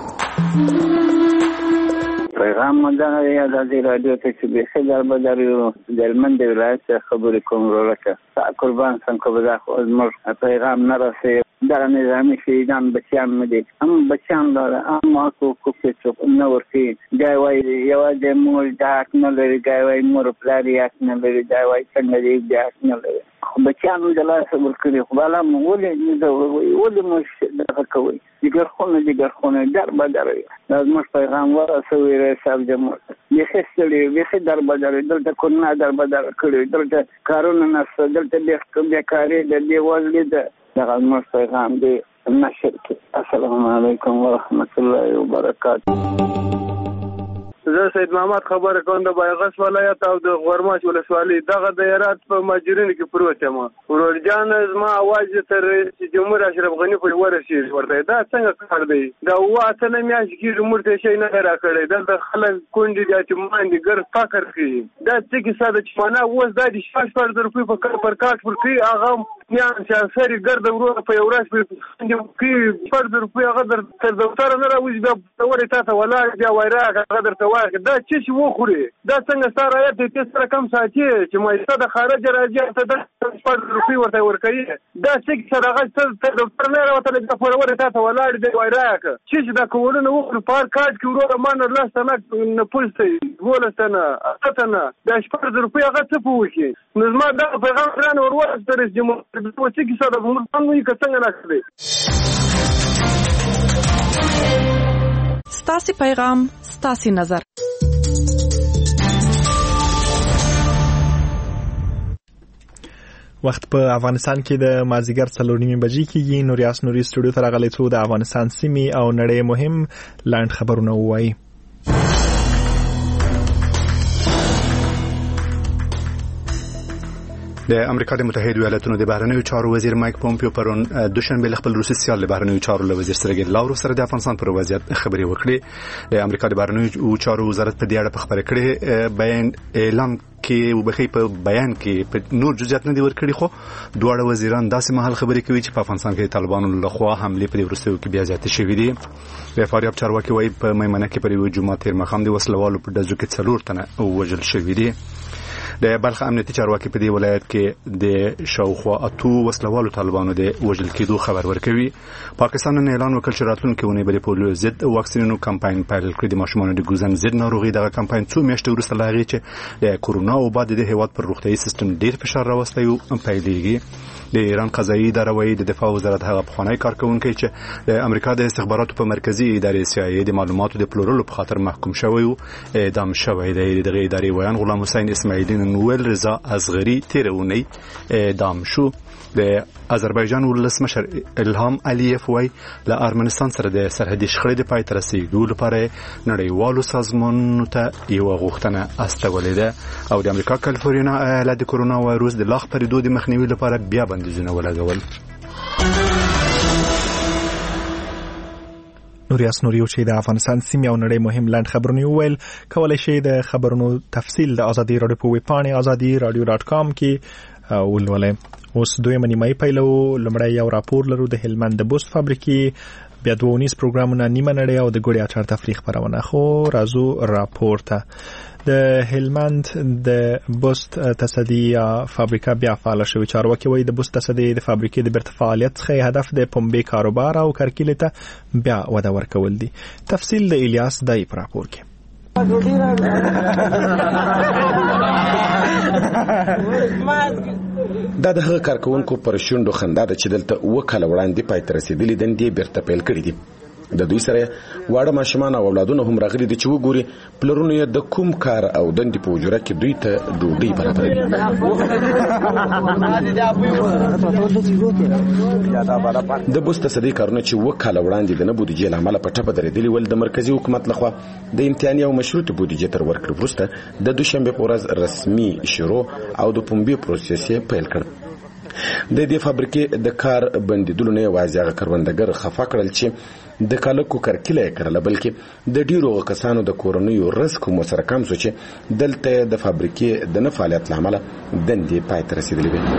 پیغام مدغه دی ازادي رادیو ته چې به خبر بدر یو د هلمند ولایت خبرې کوم ورکه قربان څنګه به دا خو زموږ پیغام نه رسي. دا نظامي شهیدان بچیان مې دي هم بچیان لاره اما کو کو څه نه ورتي دا وای یو د مور دا نه لري دا وای مور پلاری اس نه لري دا وای څنګه دی دا نه لري بچیان د لاسه ورکړي خو بالا مولې نه دا وای ولې مش دا کوي دیګر خونه دیګر خونه در بدر دا زموږ پیغام ورسوي حساب جمع یې خستلې وې در بدر دلته کو نه در بدر کړي دلته کارونه نه دلته به بیکاری د دی وزلې ده دغه زموږ پیغام دی نشر کې. السلام علیکم ورحمت الله وبرکاته. زه سید محمد خبره کوم د بایغس ولایت او د غورماش ولسوالۍ دغه د هرات په ماجرینو کې پروت یم. ورورجان زما اواز تر جمهور اشرف غنی په ورسېږي ورته دا څنګه کار دی؟ دا واته نه میاش کې مرته شي نه راکړی دلته خلک کونډي دي چې ماندې ګر فقر کوي. دا څه کې ساده چې معنا اوس دا د شاش پر روپۍ په کار پر کاټ پر کوي هغه میان چې سری ګرد ورو په یو ورځ په کې فرض روپیا غدر تر دفتر نه راوځي دا ورې تاسو ولاړ بیا وایره غدر ته واخې دا چې شي وخوري دا څنګه ستاره آیت دې سره کم ساتي چې مایسته د خارج راځي ته د فرض روپیا ورته ورکړي دا چې سره غږ تر دفتر نه راوته د ورې تاسو ولاړ دی وایره چې دا کولونه وخوري په کارت کې ورو مان لاس نه نه پوښتې ولستنه اتنه دا فرض روپیا غته پوښي نو زما دا پیغام رانه ورور تر جمهور پوڅې کې سره موږ باندې څنګه راکړي ستاسي پیغام ستاسي نظر وخت په افغانستان کې د مازیګر څلور نیمې بجې کېږي. نوریاس نوري سټوډیو ته راغلی څو د افغانستان سیمې او نړۍ مهم لاند خبرونه وایي. د امریکا د متحده ایالاتونو د بهرنیو چارو وزیر مایک پومپیو پرون دوشنبه خپل روسي سیال د بهرنیو چارو له وزیر سرګي لاورو سره د افغانستان پر وضعیت خبري وکړي. د امریکا د بهرنیو چارو وزارت په دې اړه په خبره کړې بیان اعلان کې وبخي په بیان کې په نور جزئیات نه دی ورکړي، خو دواړه وزیران داسې مهال خبري کوي چې په افغانستان کې طالبانو له خوا حمله په ورستیو کې بیا زیاتې شوې دي. د فاریاب چارواکي وايي په میمنه کې پر یو جمعه تیر مخام دی وسلوالو په دزو کې څلور تنه وژل شوې دي. د بلخ امنیتي چارواکي په دې ولایت کې د شاوخوا اتو وسلوالو طالبانو د وژل کېدو خبر ورکوي. پاکستان نن اعلان وکړ چې راتلونکي اونۍ به د پولیو ضد واکسینونو کمپاین پیل کړي. د ماشومانو د ګوزن ضد ناروغي دغه کمپاین څو میاشتې وروسته لا هغې چې د کورونا وبا د هېواد پر روغتیايي سیستم ډېر فشار راوستی و پیلېږي. د ایران قضایي اداره وايي د دفاع وزارت هغه پخوانی کارکونکی چې د امریکا د استخباراتو په مرکزي ادارې سی آی ای د معلوماتو د پلورلو په خاطر محکوم شوی او اعدام شوی دی. دغه ادارې ویان غلام حسین اسماعیلی نوول رضا اصغری تیرونی اعدام شو. د آذربایجان ولسمشر الهام علیف وايي له ارمنستان سره د سرحدي شخړې د پای ته رسیدو لپاره نړیوالو سازمانونو ته یو غوښتنه استولې ده او د امریکا کالیفورنیا ایالت د کورونا وایروس د لاغ پرېدو د مخنیوي لپاره بیا بندیزونه ولګول. نوریاس نوریو چې د افغانستان سیمې او نړۍ مهم لاند خبرونه ویل، کولای شئ د خبرونو تفصیل د ازادي رادیو په ویب پاڼې ازادي رادیو ډاټ کام کې ولولئ. اوس دویمه نیمایي پیلو. لومړی یو راپور لرو د هلمند د بوست فابریکې، بیا دوه ونیز پروګرامونه، نیمه نړۍ او د ګوړې اچار تفریح خبرونه. خو راځو راپور ته. د هلمند د بوست تصدي فابریکه بیا فعال شوې. چارواکي وایي د بوست تصدي د فابریکې د بیرته فعالیت څخه هدف د پنبې کاروبار او کرکیلې ته بیا وده ورکول دي. تفصیل د الیاس دای په راپور کې. دا د هغه کارکونکو پر شونډو خندا ده چې دلته اوه کاله وړاندې پای ته رسېدلي دندې بیرته پیل کړي دي. د دوی سره واړه ماشومان او اولادونه هم راغلي دي چې وګوري پلرونو یې د کوم کار او دندې په اجوره کې دوی ته ډوډۍ برابروي. د بوست تصدي کارونه چې اوه کاله وړاندې د نه بودیجې له امله په ټپه درېدلي ول، د مرکزي حکومت لخوا د امتحاني او مشروطې بودیجې تر ورکړې وروسته د دوشنبې په ورځ رسمي شروع او د پنبې پروسس یې پیل کړ. د دې فابریکې د کار بندیدلو نه یوازې هغه کروندګر خفه کړل چې د کالکو کرکیله یې کرله، بلکې د ډیرو کسانو د کورنیو رزق هم سره کم شو چې دلته د فابریکې د نه فعالیت له امله دندې پای ته رسېدلې وې.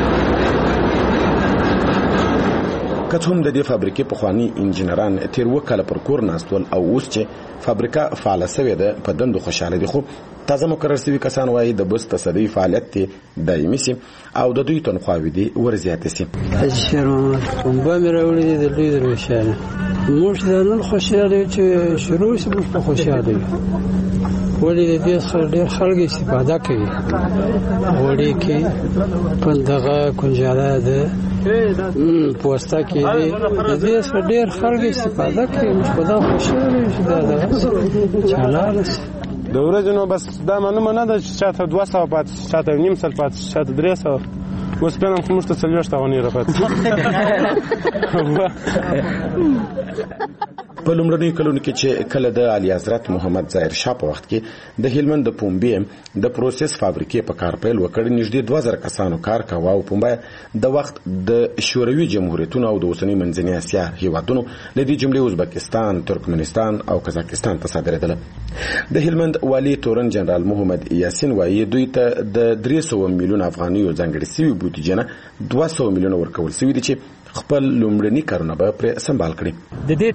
که څه هم د دې فابریکې پخواني انجینران تیر اووه کاله پر کور ناست ول او اوس چې فابریکه فعاله سوې ده په دندو خوشحاله دي، خو تازه مقرر سوي کسان وایي د بوست تصدي فعالیت دې دایمي سي او د دوی تنخواوې دې ورزیاتې سي. پنبه مې راوړې دي د لوی درویشانه. موږ د نن خوشحاله چې شروع شي، موږ په خوشحاله یو. ولې د دې ډېر خلک استفاده کوي. وړې کې پندغه کنجاله ده پوسټه کې د دې څخه ډېر خلک استفاده کوي. موږ په دا خوشحاله یو چې دا دغه چالاله شي. د ورځې نو بس دا معلومه نه ده چې چاته دوه سوه پاتې شي، چاته نیم سل پاتې شي، چاته درې سوه. اوس بیا هم خو موږ ته څلوېښت افغانۍ راپاتې. په لومړنیو کلونو کې چې کله د اعلی حضرت محمد ظاهر شاه په وخت کې د هلمند د پنبې د پروسس فابریکې په کار پیل وکړ، نږدې دوه زره کسانو کار کاوه او پنبه د وخت د شوروي جمهوریتونو او د اوسنۍ منځنۍ اسیا هیوادونو له دې جملې ازبکستان، ترکمنستان او قزاقستان ته صادرېدله. د هلمند والي تورن جنرال محمد یاسین وایي دوی ته د درې سوه میلیون افغانیو ځانګړې سوي بودیجه نه دوه سوه میلیونه ورکول سوي دي چې خپل لومړني کارونه به پرې سمبال کړي. د دې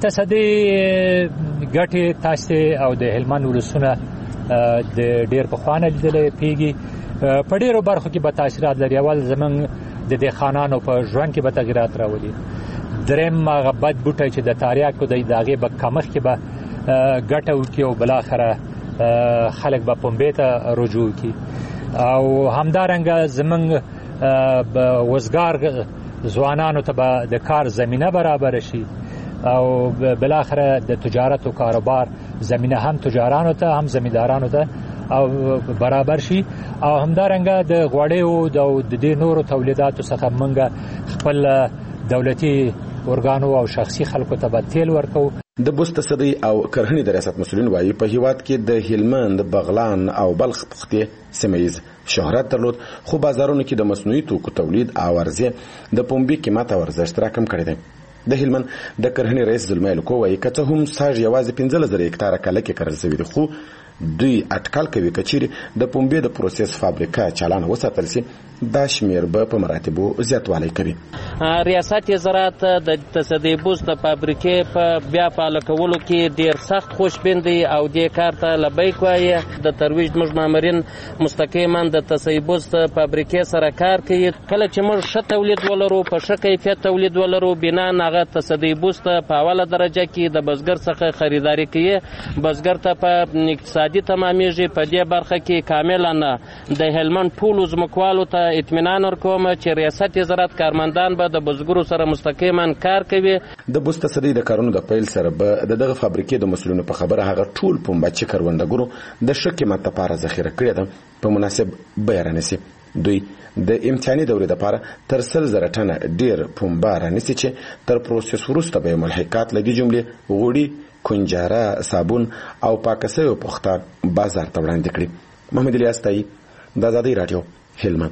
تصدي ګټې تاسو او د هلمند ولسونه د ډېر پخوانه لیدلې پیږي په ډېرو برخو کې به تاثیرات لري. اول زمونږ د دې خانانو په ژوند کې به تغیرات راولي. دریم هغه بد بوټی چې د تاریاکو د داغې به کمښت کې به ګټه وکړي او بالاخره خلک به پنبې ته رجوع کړي او همدارنګه زمونږ وزګار ځوانانو ته به د کار زمینه برابر شي او بالاخره د تجارت او کاروبار زمینه هم تجارانو ته هم زمیندارانو ته او برابر شي او همدارنګه د غوړیو د دې نورو تولیداتو څخه موږ خپل دولتي ورګانو او شخصي خلکو ته به تیل ورکو. د بوست صدی او کرهنی د ریاست مسؤلین وایي په هیواد کې د هلمند، بغلان او بلخ پختې سیمه‌یز شهرت درلود، خو بازارونو کې د مصنوعي توکو تولید او عرضه د پنبې قیمت او ارزښت راکم کړی دی. د هلمند د کرهنی رئیس زلمی لکو وایي که څه هم ساج یوازې پنځلس زره هکتاره کاله کې کرل شوي دي، خو دوی اټکل کوي که چیرې د پنبې د پروسس فابریکه چالانه وساتل شي دا شمیر به په مراتبو زیاتوالی کوي. ریاست زراعت د تصدي بوست فابریکې په بیا فعال کولو کې ډیر سخت خوشبین دی او دې کار ته لبیک وایي. د ترویج موږ مامورین مستقیما د تصدي بوست فابریکې سره کار کوي. کله چې موږ ښه تولید ولرو، په ښه کیفیت تولید ولرو، بنا هغه تصدي بوست په اوله درجه کې د بزګر څخه خریداري کوي. بزګر ته په اقتصادي تمامېږي. په دې برخه کې کاملا د هلمند ټولو ځمکوالو ته اطمینان ورکوم چې ریاست زراعت کارمندان به د بزګرو سره مستقیما کار کوي. د بوست صدی د کارونو د پیل سره به د دغه فابریکې د مسؤلینو په خبره هغه ټول پنبه چې کروندګرو د ښه قیمت لپاره ذخیره کړې ده په مناسب بیه رانیسي. دوی د امتحاني دورې لپاره تر سل زره ټنه ډیر پنبه رانیسي چې تر پروسس وروسته به ملحقات له دې جملې غوړي، کنجاره، صابون او پاکه شوی پخته بازار ته وړاندې کړي. محمد الیاس تایي، د آزادۍ راډیو، هلمند.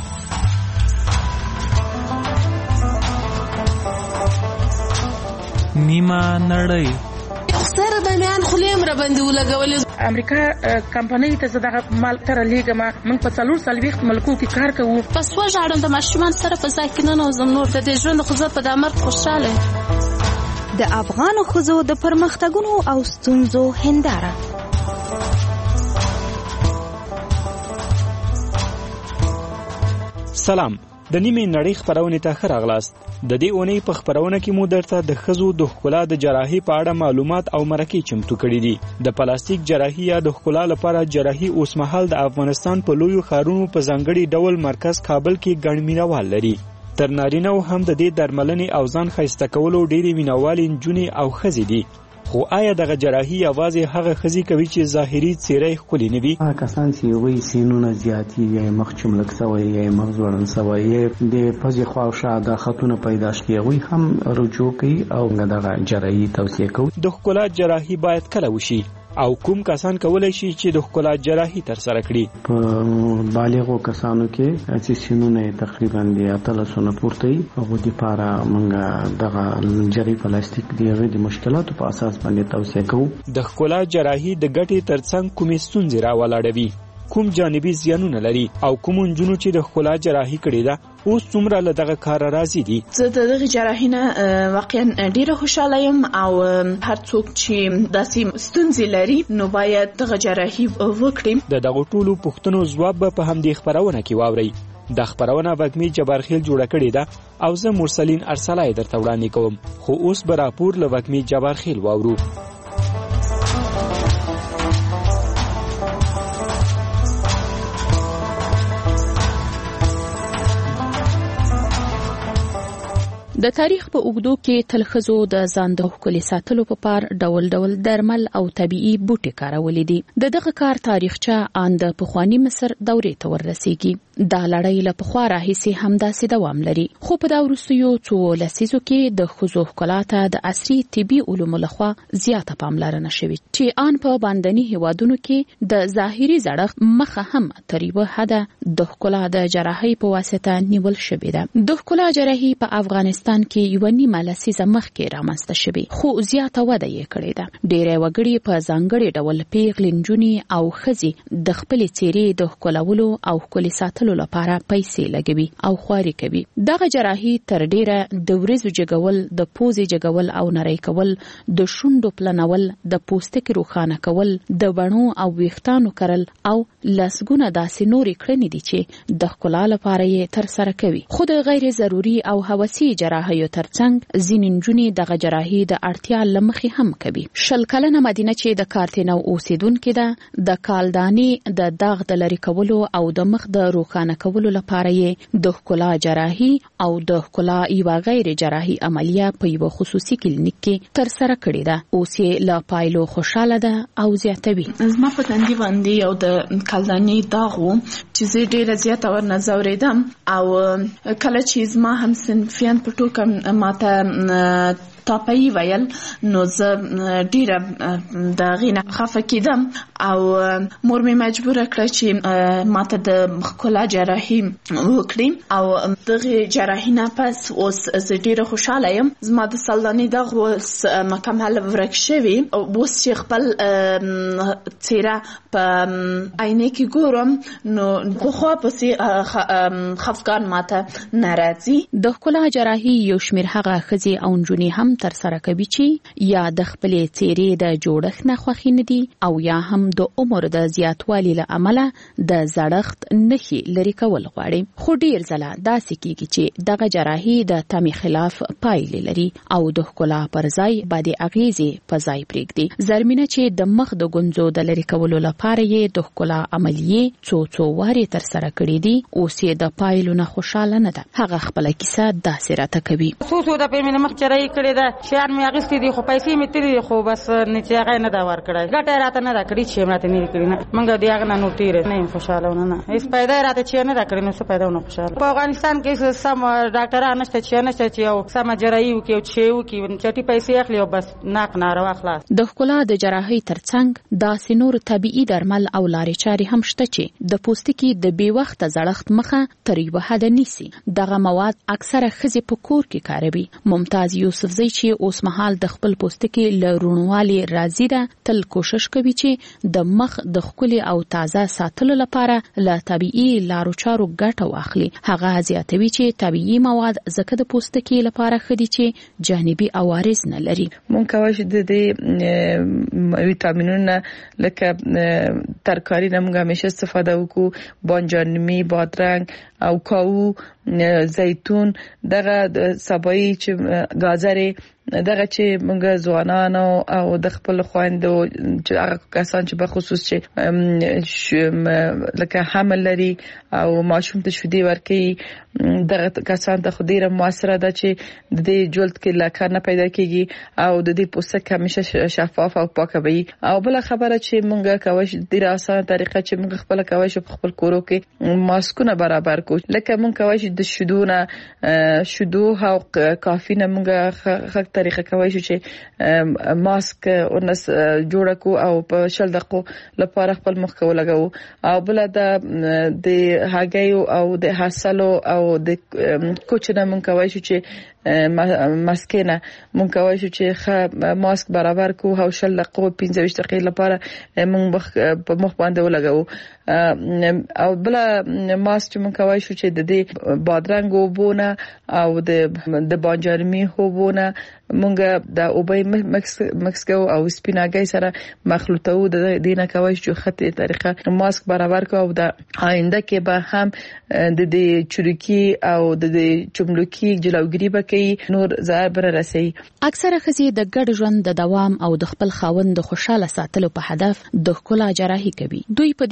نیمه نړۍ سره د میان خلیم را باندې ولګولې. امریکا کمپنۍ ته زده مال تر لیګما موږ په څلور سلويخت ملکو کې کار کوو. پس وژاړم د ماشومان سره په ځای کې نه نوزم نور د دې ژوند خو زه په دامر خوشاله. د افغان ښځو د پرمختګونو او ستونزو هنداره. سلام، د نیمه نړۍ خبرونه ته ښه راغلاست. د دې اونۍ په خبرونه کې مو درته د ښځو د ښکلا د جراحي په اړه معلومات او مرکې چمتو کړي دي. د پلاستیک جراحي یا د ښکلا لپاره جراحي اوسمهال د افغانستان په لویو ښارونو په ځانګړي ډول مرکز کابل کې ګڼ مینوال لري. تر نارینه‌و هم د دې درملنې او ځان ښایسته کولو ډېرې مینوالې نجونې او ښځې دي. خو آیا دغه جراحي یوازې هغه ښځې کوي چې ظاهري څېره یې ښکلې نه وي؟ هغه کسان چې وایي سینونه زیاتي یا یې مخ چملک سوی یا یې مغز وړن سوی یا د پزې خواوشا د خطونه پیدا شي، هغوی هم رجوع کوي او دغه جراحي توصیه کوي. د ښکلا جراحي باید کله وشي او کوم کسان کولای شي چې د ښکلا جراحي تر سره کړي؟ په بالغو کسانو کې چې سینونه تقریبا د اتلسونه پورته وي، هغو دپاره موږ دغه جراحي پلاستیک د هغې د مشکلاتو په اساس باندې توصیه کوو. د ښکلا جراحي د ګټې ترڅنګ کومې ستونزې راولاړوي؟ کوم جانبي زیانونه لري او کوم نجونو چې د ښکلا جراحي کړې ده اوس څومره له دغه کاره راضي دي؟ زه د دغې جراحي نه واقعا ډېره خوشحاله یم او هر څوک چې داسې ستونزې لري نو باید دغه جراحي وکړي. د دغو ټولو پوښتنو ځواب به په همدې خپرونه کې واورئ. د خپرونه وږمې جبارخیل جوړه کړې ده او زه مرسلین ارسلای درته وړاندې کوم. خو اوس به راپور له وږمې جبارخیل واورو. د تاریخ په اوږدو کې تل ښځو د ځان د ښکلي ساتلو په پار ډول ډول درمل او طبيعي بوټي کارولي دي. د دغه کار تاریخچه ان د پخوانی مصر دورې ته ورسیږي. دا لړۍ له پخوا راهیسې همداسې دوام لري، خو په دا وروستیو څو لسیزو کې د ښځو ښکلا ته د عصري طبي علومو لخوا زیاته پاملرنه شوې چې ان په باندني هیوادونو کې د ظاهري زړښت مخه هم تر یوه حده د ښکلا د جراحۍ په واسطه نیول شوې ده. د ښکلا جراحي په افغانستان کې یو نیمه لسیزه مخکې رامنځته شوې، خو زیاته وده یې کړې ده. ډېری وګړي په ځانګړي ډول پیغلې نجونې او ښځې د خپلې څېرې د ښکلولو او ښکلي ساتلو لپاره پیسې لګوي او خواري کوي. دغه جراحي تر ډېره د وریځو جګول، د پوزې جګول او نری کول، د شونډو پلنول، د پوستکي روښانه کول، د بڼو او ویښتانو کرل او لسګونه داسې نورې کړنې دي چې د ښکلا لپاره یې ترسره کوي. خو د غیر ضروري او هوسي جراحیو ترڅنګ ځینې نجونې دغه جراحي د اړتیا له مخې هم کوي. شل کلنه مدینه چې د کارتینو اوسیدونکې ده، د کالدانې د داغ د لرې کولو او د مخ د روښانه کولو لپاره یې د ښکلا جراحي او د ښکلا یوه غیر جراحي عملیه په یوه خصوصي کلینیک کې ترسره کړې ده. اوس یې له پایلو خوشحاله ده او زیاتوي. زما په تندي باندې یو د کالدانې داغ و چې زه ډېره زیاته ورنه ځورېدم او کله چې زما هم صنفیان په ټوکه ماته تاپایی ویل نو زه ډېره د غینه خفه کېدم او مور مې مجبوره کړه چې ماته د ښکلا جراحي وکړي او دغه جراحي نه پس اوس زه ډېره خوشحاله یم. زما د سالدانې داغ اوس مکمل ورک شوی. اوس چې خپل څېره په عینه کې ګورم نو پخوا پسې خفګان ماته نه راځي. د ښکلا جراحي یو شمېر هغه ښځې او نجونې هم ترسره کوي چې یا د خپلې څېرې د جوړښت نه خوښې نه دي او یا هم د عمر د زیاتوالي له امله د زړښت نښې لرې کول غواړي. خو ډېر ځله داسې کېږي چې دغه جراحي د تمې خلاف پایلې لري او د ښکلا پر ځای بدې اغېزې په ځای پرېږدي. زرمینه چې د مخ د ګونځو د لرې کولو لپاره یې د ښکلا عملیې څو څو وارې ترسره کړې دي، اوس یې د پایلو نه خوشحاله نه ده. هغه خپله کیسه داسې راته کوي. څو څو دفعې مې مخ جراحي کړې ده، شیان مې اخیستي دي خو پیسې مې تللي دي، خو بس نتیجه هغه نه ده ورکړی. ګټه یې راته نه ده کړې چې راته نه کړې. نه موږ د هغه نه نور تېر نه یم خوشحاله ونه نه هیڅ پیدا راته چې نه ده کړې نو څه پیدا ونه خوشحاله. په افغانستان کې سم ډاکټران نشته چې نشته چې یو سم جراحي وکړي او چې وکړي چټي پیسې اخلي او بس ناق ناروا خلاص. د ښکلا د جراحۍ ترڅنګ داسې نور طبيعي درمل او لارې چارې هم شته چې د پوستکي د بې وخته زړښت مخه تر یوه حده نیسي. دغه مواد اکثره ښځې په کور کې کاروي. ممتاز یوسفزۍ چې اوس مهال د خپل پوستکي له روڼوالي راضي ده، تل کوشش کوي چې د مخ د ښکلي او تازه ساتلو لپاره له طبيعي لارو چارو ګټه واخلي. هغه زیاتوي چې طبيعي مواد ځکه د پوستکي لپاره ښه دي چې جانبي عوارض نه لري. مونږ کولی شو د دې ویټامینونو لکه ترکاري نه مونږ همیشه استفاده وکړو، بانجانمي، بادرنګ او کاو، زیتون، دغه سبایی چې گازرې، دغه چې موږ ځوانانو او د خپل خويندو چې هغه کسان چې په خصوص چې لکه حمل لري او ماشوم ته شیدې ورکوي، دغه کسان ته خو ډیره موثره ده چې د دې جلد کې لکه نه پیدا کیږي او د دې پوستکی همیشه شفاف او پاکه وي. او بل خبره چې موږ کوي ډیره اسانه طریقه چې موږ خپل کوي شو په خپل کورو کې ماسکونه برابر کو، لکه موږ کوي د شیدونه شیدو او کافي نه موږ طریقه کوي چې ماسک ورنس جوړ کو او په شل دقیقو لپاره خپل مخ کو لګاو. او بل د د هګیو او د حاصلو او د کوچنه مونږ کوي چې ماسکینه مونږ کوي چې ماسک برابر کو او شل دقیقو پنځه ویشت دقیقې لپاره مونږ په مخ باندې ولګاو. او بل ماسک چې مونږ کوي چې د دې بادرنګ وبونه او د د بانجانمي وبونه مونږ د اوبای مکس مکس کو او سپیناګي سره مخلوطو د دینه کوي چې خطي طریقه ماسک برابر کو او د آینده کې به هم د دې چورکی او د دې چملوکی جلوګری به کوي نور ضرر بر رسي. اکثره ښځې د ګډ ژوند د دوام او د خپل خاوند د خوشاله ساتلو په هدف د ښکلا جراحي کوي. دوی په دې باور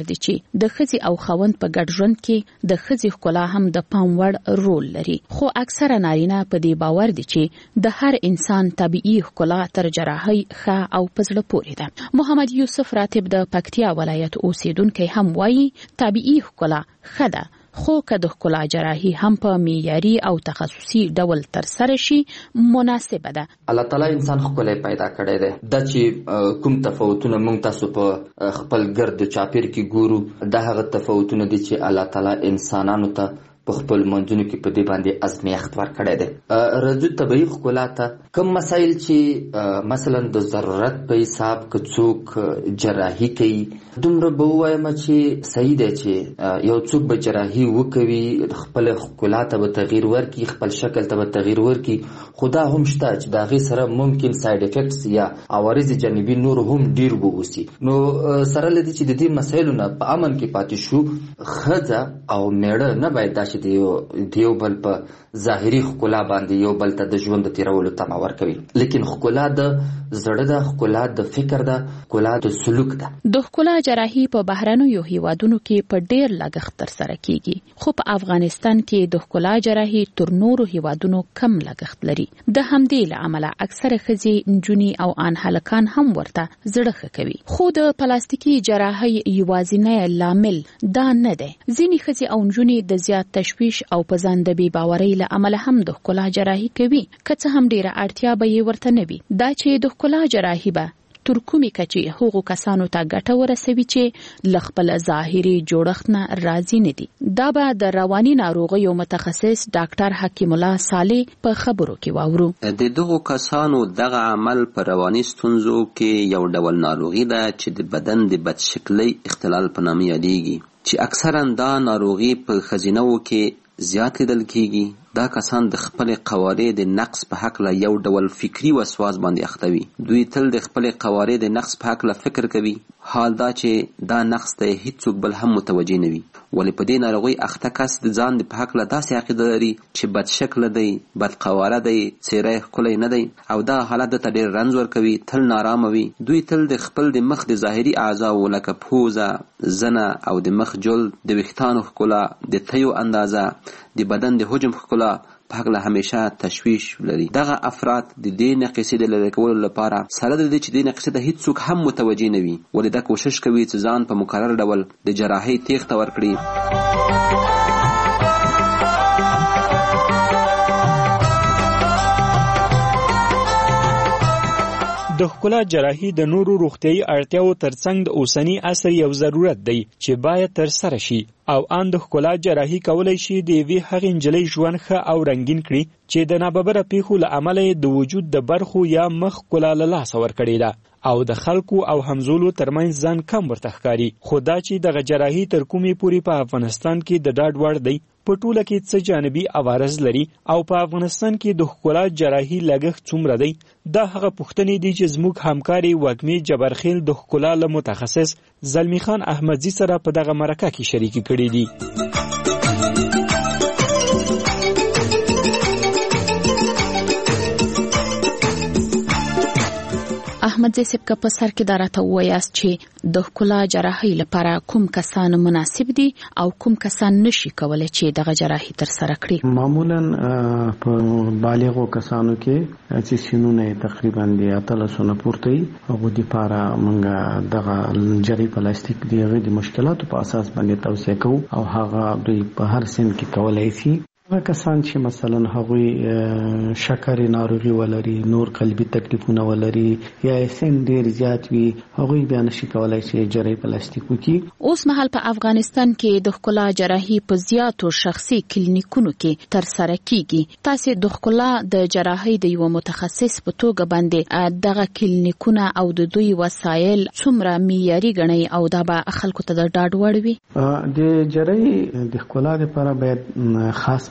دی چې د ښځې او خاوند په ګډ ژوند کې د ښځې ښکلا هم د پام وړ رول لري، خو اکثره نارینه په دې باور دي چې د هر انسان طبيعي ښکلا تر جراحي ښه او په زړه پورې ده. محمد یوسف راتب د پکتیا ولایت اوسیدونکی هم وایي طبيعي ښکلا ښه ده، خو که د ښکلا جراحي هم په معیاري او تخصصي ډول ترسره شي مناسبه ده. الله تعالی انسان ښکلی پیدا کړی دی. دا چې کوم تفاوتونه موږ تاسو په خپل ګرد چاپیر کې ګورو، دا هغه تفاوتونه دي چې الله تعالی انسانانو ته په خپل منځونو کې په دې باندې ازمیښت ورکړی دی. راځو طبیعي ښکلا ته کوم مسایل چې مثلا د ضرورت په حساب که څوک جراحي کوي، دومره به ووایم چې صحیح دی چې یو څوک به جراحي وکوي، خپل ښکلا ته به تغییر ورکړي، خپل شکل ته به تغییر ورکړي، خو دا هم شته چې د هغې سره ممکن ساید افیکټس یا عوارض جانبي نور هم ډیر واوسي. نو سره له دې چې د دې مسایلو نه په امن کې پاتې شو، ښځه او میړه نه باید دا چې د یو بل په ظاهري ښکلا باندې یو بل ته د ژوند د تیرولو تمه ورکوي، لیکن ښکلا د زړه ده، ښکلا د فکر ده، ښکلا د سلوک ده. د ښکلا جراحي په بهرنیو هیوادونو کې په ډیر لګښت ترسره کیږي، خو په افغانستان کې د ښکلا جراحي تر نورو هیوادونو کم لګښت لري. د همدې له امله اکثره ښځې، نجونې او ان هلکان هم ورته زړه ښه کوي. خو د پلاستیکي جراحي یوازینی لامل دا نه دی. ځینې ښځې او نجونې د زیات تشویش او په ځان د بې باورۍ له امله هم د ښکلا جراحي کوي، که څه هم ډیره اړتیا به یې ورته نه وي. دا چې د ښکلا جراحي به تر کومې کچې هغو کسانو ته ګټه ورسوي چې له خپل ظاهري جوړښت نه راضي نه دي. دا به د رواني ناروغیو متخصص ډاکټر حکیم الله صالح په خبرو کې واورو. د دغو کسانو دغه عمل په رواني ستونزو کې یو ډول ناروغي ده چې د بدن د بدشکلۍ اختلال په نامه یادېږي، چې اکثرا دا ناروغي په ښځینه‌وو کې زیات لیدل کیږي. دا کسان د خپل قوارې د نقص په حق له یو ډول فکری وسواس باندې اخته وي. دوی تل د خپل قوارې د نقص په حق له فکر کوي، حال دا چې دا نقص ته هیڅوک بل هم متوجه نه وي. ولې په دې ناروغۍ اخته کس د ځان د په حق له داسې عقیده لري چې بد شکله دی، بد قواره دی، څیره یې ښکلی نه دی، او دا حالت د ته ډېر رنځ ورکوي، تل نارامه وي. دوی تل د خپل د مخ د ظاهري اعضاو لکه پوزه، زنه او د مخ جلد، د ویښتانو ښکلا، د تیو اندازه، د بدن د حجم ښکلا په هکله همیشه تشویش لري. دغه افراد د دې نقصې د لرې کولو لپاره سره د دې چې دې نقصې ته هیڅوک هم متوجه نه وي، ولې دا کوشش کوي چې ځان په مکرر ډول د جراحۍ تیښته ورکړي. د ښکلا جراحي د نورو روغتیايي اړتیاو ترڅنګ د اوسني عصر یو ضرورت دی چې باید ترسره شي، او ان د ښکلا جراحي کولای شي د یوې هغې نجلۍ ژوند ښه او رنګین کړي چې د ناببره پیښو له امله د وجود د برخو یا مخ ښکلا له لاسه ورکړې ده او د خلکو او همزولو ترمنځ ځان کم ورته ښکاري. خو دا چې دغه جراحي تر کومې پورې په افغانستان کې د ډاډ وړ دی، په ټوله کې څه جانبي عوارض لري، او په افغانستان کې د ښکلا جراحي لګښت څومره دی، دا هغه پوښتنې دي چې زموږ همکاري وږمې جبرخیل د ښکلا له متخصص زلمی خان احمدزي سره په دغه مرکه کې شریکې کړي دي. احمدزي صاحب که په سر کې دا راته ووایاست چې د ښکلا جراحۍ لپاره کوم کسان مناسب دي او کوم کسان نشي کولی چې دغه جراحي ترسره کړي؟ معمولا په بالغو کسانو کې چې سینونه تقریبا د اتلسو نه پورته وي، هغو دپاره موږ دغه جری پلاستیک د هغې د مشکلاتو په اساس باندې توصیه کوو، او هغه دوی په هر سن کې کولی شي. هغه کسان چې مثلا هغوی شکر ناروغي ولري، نور قلبي تکلیفونه ولري، یا سن ډیر زیات وي، هغوی بیا نشي کولای شي جراحي پلاستیک وکړي. اوس مهال په افغانستان کې د ښکلا جراحي په زیاتو شخصي کلینیکونو کې ترسره کیږي. تاسو د ښکلا د جراحي د یو متخصص په توګه باندې دغه کلینیکونه او د دوی وسایل څومره معیاري ګڼئ او دا به خلکو ته د ډاډ وړ وي؟ د جراحي د ښکلا لپاره باید خاص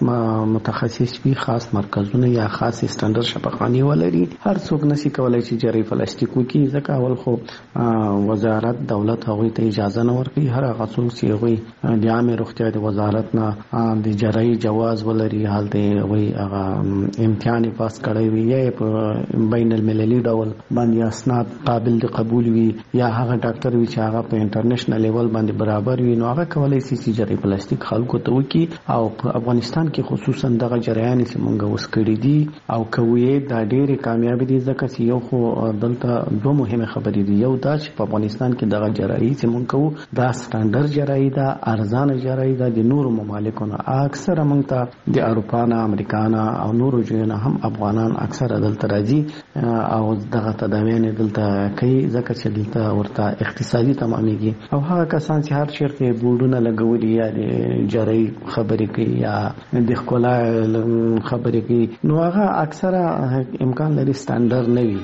متخصص وي، خاص مرکزونه یا خاص سټانډرډ شفاخانې ولري. هر څوک نشي کولای چې جری پلاستیک وکړي، ځکه اول خو وزارت دولت هغوی ته اجازه نه ورکوي. هر هغه څوک چې هغوی د عامې روغتیا د وزارت نه د جری جواز ولري، هلته هغوی هغه امتحان پاس کړی وي یا په بین المللي ډول باندې اسناد قابل د قبول وي، یا هغه ډاکټر وي چې هغه په انټرنیشنل لیول باندې برابر وي، نو هغه کولای شي چې جری پلاستیک خلکو ته وکړي. او په افغانستان کې خصوصا دغه جریان چې مونږ اوس کړی دي او کوي دا ډېرې کامیابی دي، ځکه چې یو خو دلته دوه مهمه خبرې دي. یو دا چې په افغانستان کې دغه جراحي چې مونږ کوو دا سټانډرډ جراحي ده، ارزانه جراحي ده. د نورو ممالکو نه اکثره مونږ ته د اروپا نه، امریکا نه او نورو ځایونو نه هم افغانان اکثره دلته راځي او دغه تداویانې دلته کوي، ځکه چې دلته ورته اقتصادي تمامېږي. او هغه کسان چې هر چیرته بورډونه لګولي یا د جراحي خبرې کوي یا د ښکلا خبرې کوي، نو هغه اکثره امکان لري سټانډرډ نه وي.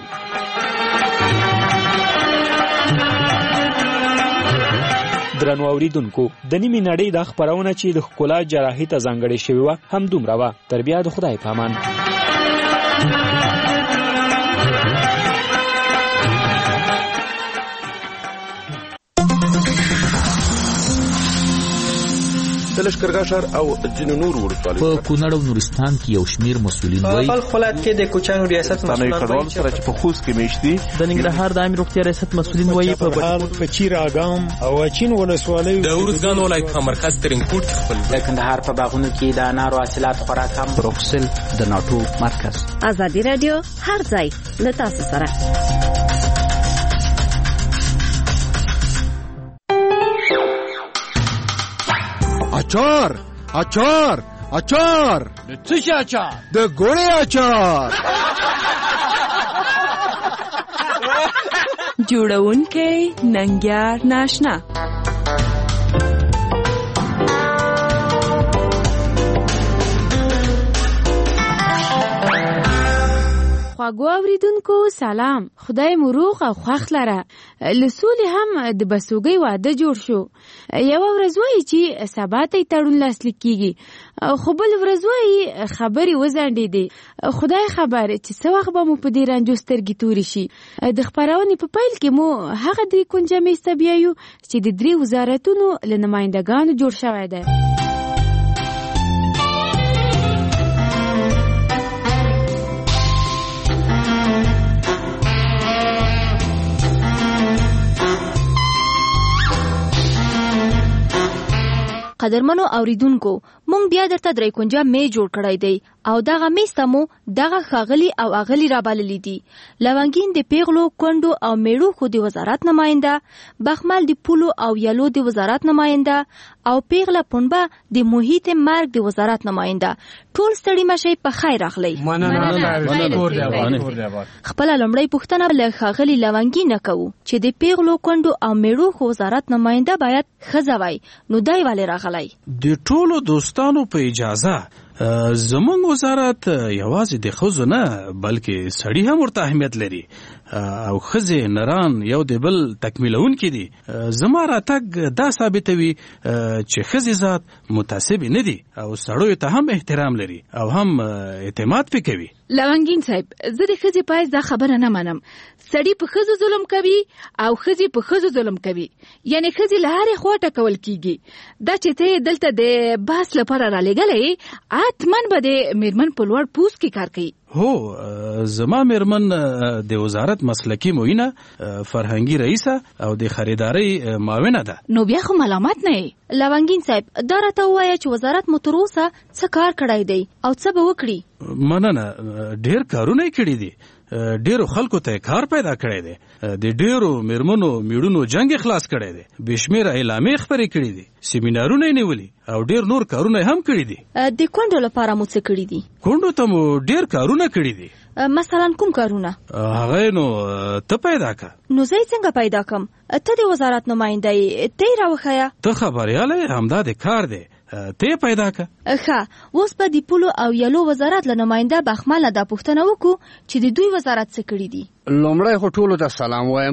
درنو اوریدونکو، د نیمې نړۍ د خبرونه چې د ښکلا جراحي ته ځانګړې شوې وه هم دومره وه. تر بیا د خدای په امان. د لښکرګاه ښار او ځینو نورو ولسوالیو په کونړ او نورستان کې یو شمېر مسؤلین وایي په ولایت کې د کوچیانو ریاست مسؤلین وایي سره چې په خوست کې میشتي د ننګرهار د عامه روغتیا ریاست مسؤلین وایي په بهار په چیر اګام او اچین ولسوالۍ د ورځګان ولایت په مرکز ترینکوټ خپل د کندهار په باغونو کې د انارو حاصلات خوراک هم بروکسل د ناټو مرکز. ازادي رادیو هر ځای له تاسو سره. اچار اچار اچار د څه شي اچار؟ د ګوړې اچار. جوړونکی ننګیار ناشنا. خواږو اوریدونکو سلام، خدای مو روغ او خوښ لره. له سولې هم د بسوګۍ واده جوړ شو. یوه ورځ وایي چې سبا ته یې تړون لاسلیک کیږي، خو بل ورځ وایي خبرې وځنډېدې. خدای خبر چې څه وخت به مو په دې رنجو سترګې تورې شي. د خپرونې په پیل کې مو هغه درې کونجه میز ته بیایو چې د درې وزارتونو له نمایندګانو جوړ شوی دی. قدرمنو اوریدونکو، مونږ بیا درته درې کونجه میز جوړ کړی دی او دغه میز ته مو دغه ښاغلي او اغلي رابللي دي: لونګین د پیغلو، کونډو او میړو خو د وزارت نماینده، بخمل د پولو او یلو د وزارت نماینده او پیغله پنبه د محیط مرګ د وزارت نماینده. ټول ستړي مشئ، په خیر راغلی. خپله لومړۍ پوښتنه له ښاغلي لونګین نه کوو چې د پیغلو، کونډو او میړو خو وزارت نماینده باید ښځه وای، نو دی ولې راغلی؟ د ټولو دوستانو په اجازه زمونږ وزارت یوازې د ښځو نه بلکې سړي هم ورته اهمیت لري او ښځې نران یو د بل تکمیلونکي دي. زما راتګ دا ثابتوي چې ښځې ذات متعصبې نه دي او سړیو ته هم احترام لري او هم اعتماد پې کوي. لونګین صاحب، زه د ښځې پایز دا خبره نه منم. سړي په ښځو ظلم کوي او ښځې په ښځو ظلم کوي، یعنی ښځې له هرې خوا ټکول کیږي. دا چې ته دلته د بحث لپاره رالېږلی، حتمن به د میرمن په لوړ پوست کې کار کوي. هو، زما میرمن د وزارت مسلکی معینه، فرهنګي رئیسه او د خریدارۍ معاونه ده. نو بیا خو ملامت نه یې. لونګین صاحب، دا راته ووایه چې وزارت مو تر اوسه څه کار کړی دی او څه به وکړي؟ مننه، ډېر کارونه یې کړي دي. ډیرو خلکو ته کار پیدا کړی دی، د ډیرو میرمنو میړونو جنگ خلاص کړی دی، بشمیره اعلامیې خپرې کړي دي، سیمینارونه یې نیولي او ډیر نور کارونه هم کړي دي. د کونډو لپاره مو څه کړي دي؟ کونډو ته مو ډیر کارونه کړي دي. مثلا کوم کارونه؟ هغه نو ته پیدا کا. نو زه څنګه پیدا کم؟ ته د وزارت نماینده یې، ته یې راوښیه. ته خبریاله یې، همدا د کار دی، ته پیدا کا. ښه، اوس به د پولو او یلو وزارت له نماینده بخمل نه دا پوښتنه وکړو چې د دوی وزارت څه کړي دي. لومړی خو ټولو ته سلام وایم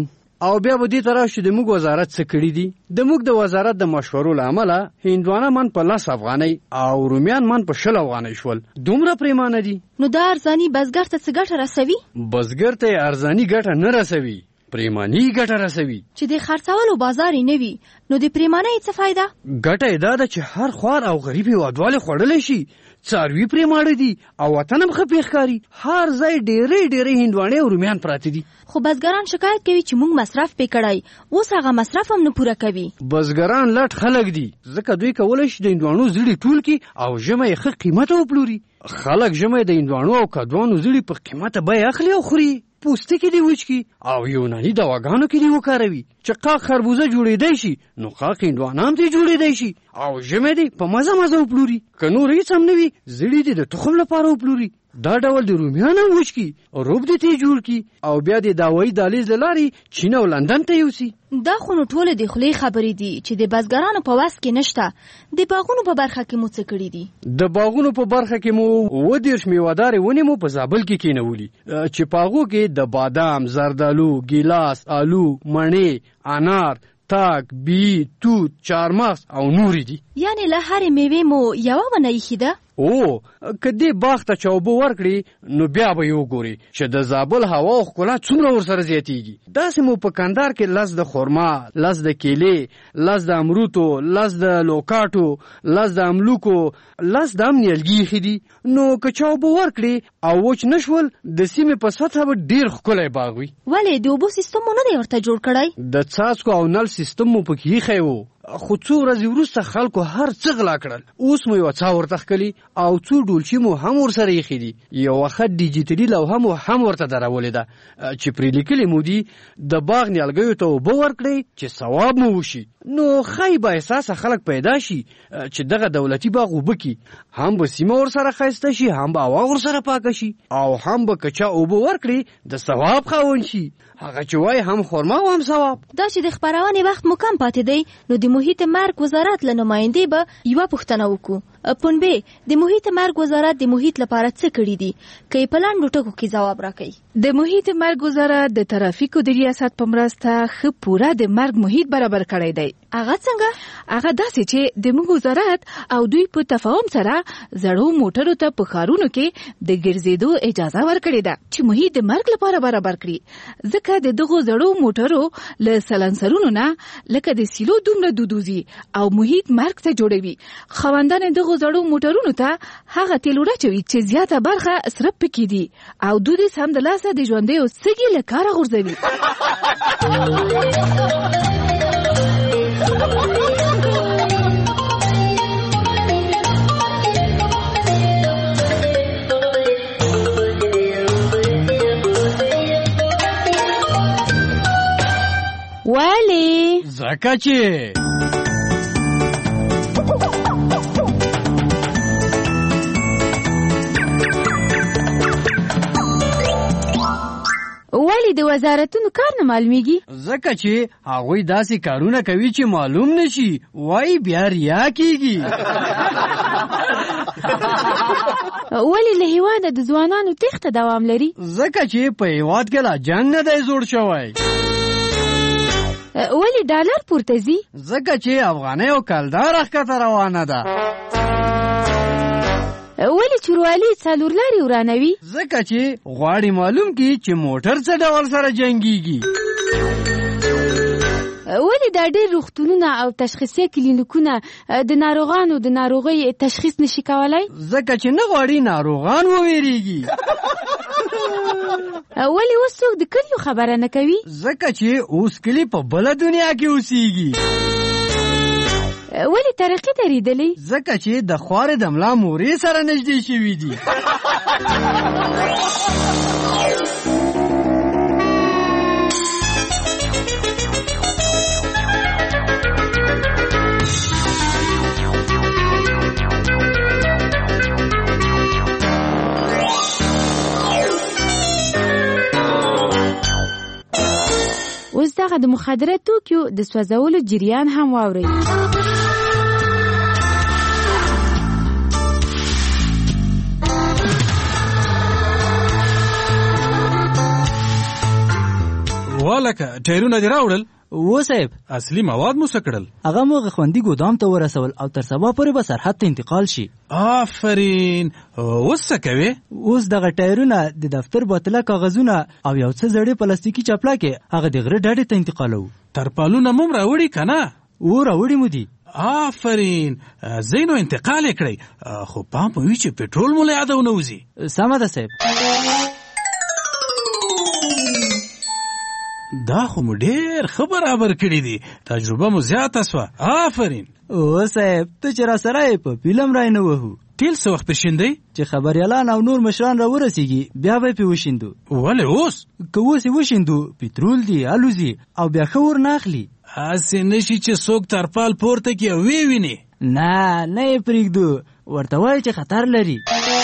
او بیا به دې تر شو د موږ وزارت څه کړی دي. د موږ د وزارت د مشورو لامل هندوانه من په لاس افغانۍ او رومیان من په شل افغانۍ شول. دومره پریمانه دي. نو دا ارزانی بزګر ته څه ګټه رسوي؟ بزګر ته ارزانی ګټه نه رسوي، پریمانی ګټه رسوي. چې د خرڅولو بازار نه وي نو د پریمانۍ څه فائدہ؟ ګټه دا ده چې هر خوار او غریب هیوادوال خوړلی شي. څاروي پریمانه دي او وطن هم ښه پیښ ښکاري. هر ځای ډېرې ډېرې هندواڼې او رومیان پراته دي. خو بزګران شکایت کوي چې موږ مصرف پې کړی، اوس هغه مصرف هم نه پوره کوي. بزګران لټ خلک دي، ځکه دوی کولی شي د هندواڼو زړي ټول کړي او ژمی یې ښه قیمته وپلوري. خلک ژمی د هندواڼو او کدوانو زړي په قیمته بیه اخلي او خوري. پوستکی دی وچ کی او یوناني دواګانو کې دی وکاروي. چې قاق خربوزه جوړېدای شي نو قاق هندوانه هم دی جوړېدای شي او ژمی دی په مزه مزه وپلوري. که نور هېڅ هم نه وي زړي دی د تخم لپاره وپلوري. دا ډول د رومیان هم وچ کی، روب دی تی جوړ کی او بیا د داوایي دهلیز له لارې چین او لندن ته یوسي. دا خو نو ټولې د خولې خبرې دي چې د بزګرانو په وس کې نشته. د باغونو په برخه کې مو څه کړي دي؟ د باغونو په برخه کې مو اووه دېرش میوهدارې ونې مو په زابل کې کېنولي چې په هغو کې د بادام، زردالو، ګیلاس، آلو، مڼې، انار، تاک، بي، توت، چارمغز او نورې دي. یعنی له هرې میوې مو یوه ونه ایښې ده؟ او که دې باغ ته چاوبه ورکړي نو بیا به یې وګوري چې د زابل هوا او ښکلا څومره ورسره زیاتېږي. داسې مو په کندهار کې لس د خرما، لس د کیلې، لس د امروتو، لس د لوکاټو، لس د املوکو، لس د ام نیالګي ایښي دي. نو که چاوبه ورکړي او وچ نه شول د سیمې په سطحه به ډېر ښکلی باغ وي. ولې د اوبو سیستم مو نه دی ورته جوړ کړی؟ د څاڅکو او نل سیستم مو پکې ایښی و، خو څو ورځې وروسته خلکو هر څه غلا کړل. اوس مو یوه څا ورته ښکلي او څو ډولچي مو هم ورسره ایښي دي. یوه ښه ډیجیټلي لوحه مو هم ورته درولې ده چې پرې لیکلي مو دي د باغ نیالګیو ته اوبه ورکړئ چې ثواب مو وشي. نو ښایي با احساسه خلک پیدا شي چې دغه دولتي باغ اوبه کي، هم به سیمه ورسره ښایسته شي، هم به هوا ورسره پاکه شي او هم به که چا اوبه ورکړي د ثواب خاوند شي. هغه چې وایي هم خرما او هم ثواب. دا چې د خپرونې وخت مو کم پاتې دی نو د محیط مرګ وزارت له نمایندې به یوه پوښتنه وکړو. پنبه د محیط مرګ وزارت د محیط لپاره څه کړي دي؟ که یې په لنډو ټکو کې ځواب راکړئ. د محیط مرګ وزارت د ترافیکو د ریاست په مرسته ښه پوره د مرګ محیط برابر کړی دی. هغه څنګه؟ هغه داسې چې د موږ وزارت او دوی په تفاهم سره زړو موټرو ته په ښارونو کې د ګرځېدو اجازه ورکړې ده چې محیط د مرګ لپاره برابر کړي. ځکه د دغو زړو موټرو له سلنسرونو نه لکه د سیلو دومره دودوزي او محیط مرګ ته جوړوي. خاوندان دغو زړو موټرونو ته هغه تیل وراچوي چې زیاته برخه اسرف پکې دي او دوی سمدلاسه د ژوندیو سږي له کاره غورځوي. ولی زکه چې ولی د وزارتونو کار نه معلومیږي؟ ځکه چې هغوی داسې کارونه کوي چې معلوم نشي، وای بیا ریا کیږي. ولی له هیواده د ځوانانو تېښته دوام لري؟ ځکه چې په هیواد کې لا جنګ نه دی جوړ شوی. ولی ډالر پورته ځي؟ ځکه چې افغانۍ او کلدار ښکته روانه ده. ولی چوروالي څلور لارې ورانوي؟ ځکه چې غواړي معلوم کړي چې موټر څه ډول سره جنګیږي. ولی دا ډېر روغتونونه او تشخیصي کلینیکونه د ناروغانو د ناروغۍ تشخیص نشي کولای؟ ځکه چې نه غواړي ناروغان وویریږي. ولی اوس څوک د کلیو خبره نه کوي؟ ځکه چې اوس کلی په بله دنیا کې اوسیږي. ولی ترقی دریدلی؟ ځکه چې د خوارې د ملا مورې سره نږدې شوي دي. اوس دغه د مخدره توکیو د سوځولو جریان هم واورئ. وال والکه ټایرونه دې راوړل؟ و صاحب. اصلي مواد مو څه کړل؟ هغه مو خوندي ګودام ته ورسول او تر سبا پورې به سرحد ته انتقال شي. آفرین. اوس څه کوې؟ اوس دغه ټایرونه د دفتر بوتله کاغذونه او یو څه زړې پلاستیکي چپلاکې هغه د غره ډډې ته انتقالوو. ترپالونه مو راوړي که نه؟ او راوړي مو دي. آفرین. زه نو انتقال یې کړی، خو پام وي چې پټرول مو له یاده ونه وځي. سمه ده صاحب. دا خو مو ډېر ښه برابر کړي دي، تجربه مو زیاته سوه. آفرین. او صاحب ته چې را سره یې په فلم رای نه وهو. تیل څه وخت پېشیندئ؟ چې خبریالان او نور مشران را ورسېږي بیا به یې پې وشیندو. ولې اوس؟ که اوس یې وشیندو پټرول دي الوزي او بیا ښه ور نه اخلي. هسې نه شي چې څوک ترپال پورته کړي او ویې ویني. نه نه یې پرېږدو، ورته وایي چې خطر لري.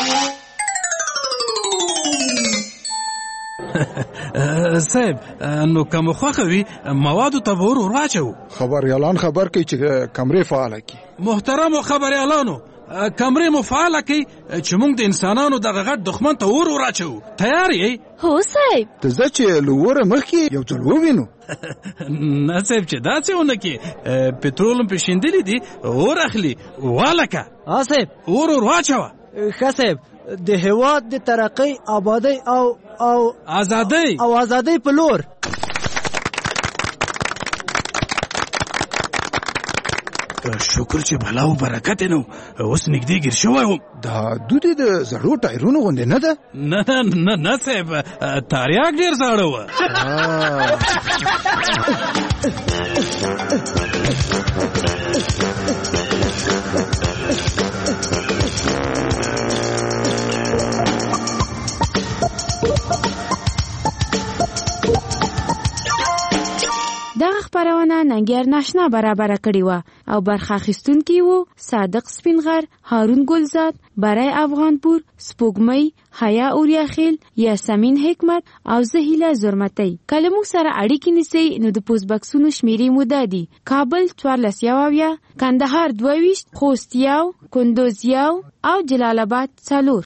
صاحب نو که مو خوښه وي موادو ته به ور ور واچوو. خبریالان خبر کوي چې کمرې فعاله کړي. محترمو خبریالانو، کمرې مو فعاله کړئ چې موږ د انسانانو دغه غټ دښمن ته ور ور اچوو. تیار یې؟ هو صاحب. ته ځه چې له وره مخکې یو ځل ووینو. نه صاحب چې داسې ونه کړي، پټرول هم پېشیندلي دي، ور اخلي. والکه ها صاحب ور ور واچوه. ښه صاحب. د هېواد د ترقۍ، آبادۍ او او ازادۍ او ازادۍ په لور. شکر چې بلا و برکت نو اوس نږدې ګیر شوی وم. دا دودې د زړو ټایرونو غوندې نه ده؟ نه نه نه صاحب، تریاک ډېر زاړه وه. دغه خپرونه ننګیار ناشنا برابره کړې وه او برخه اخیستونکي وو صادق سپینغر، هارون ګلزاد، برای افغانپور، سپوږمۍ، حیا اوریاخیل، یاسمین حکمت او زه هیله زرمتی. که له موږ سره اړیکې نیسئ نو د پوسټ بکسونو شمیرې مو دا دي: کابل څوارلس یو اویا، کندهار دوه ویشت، خوست یو، کندوز یو او جلال آباد څلور.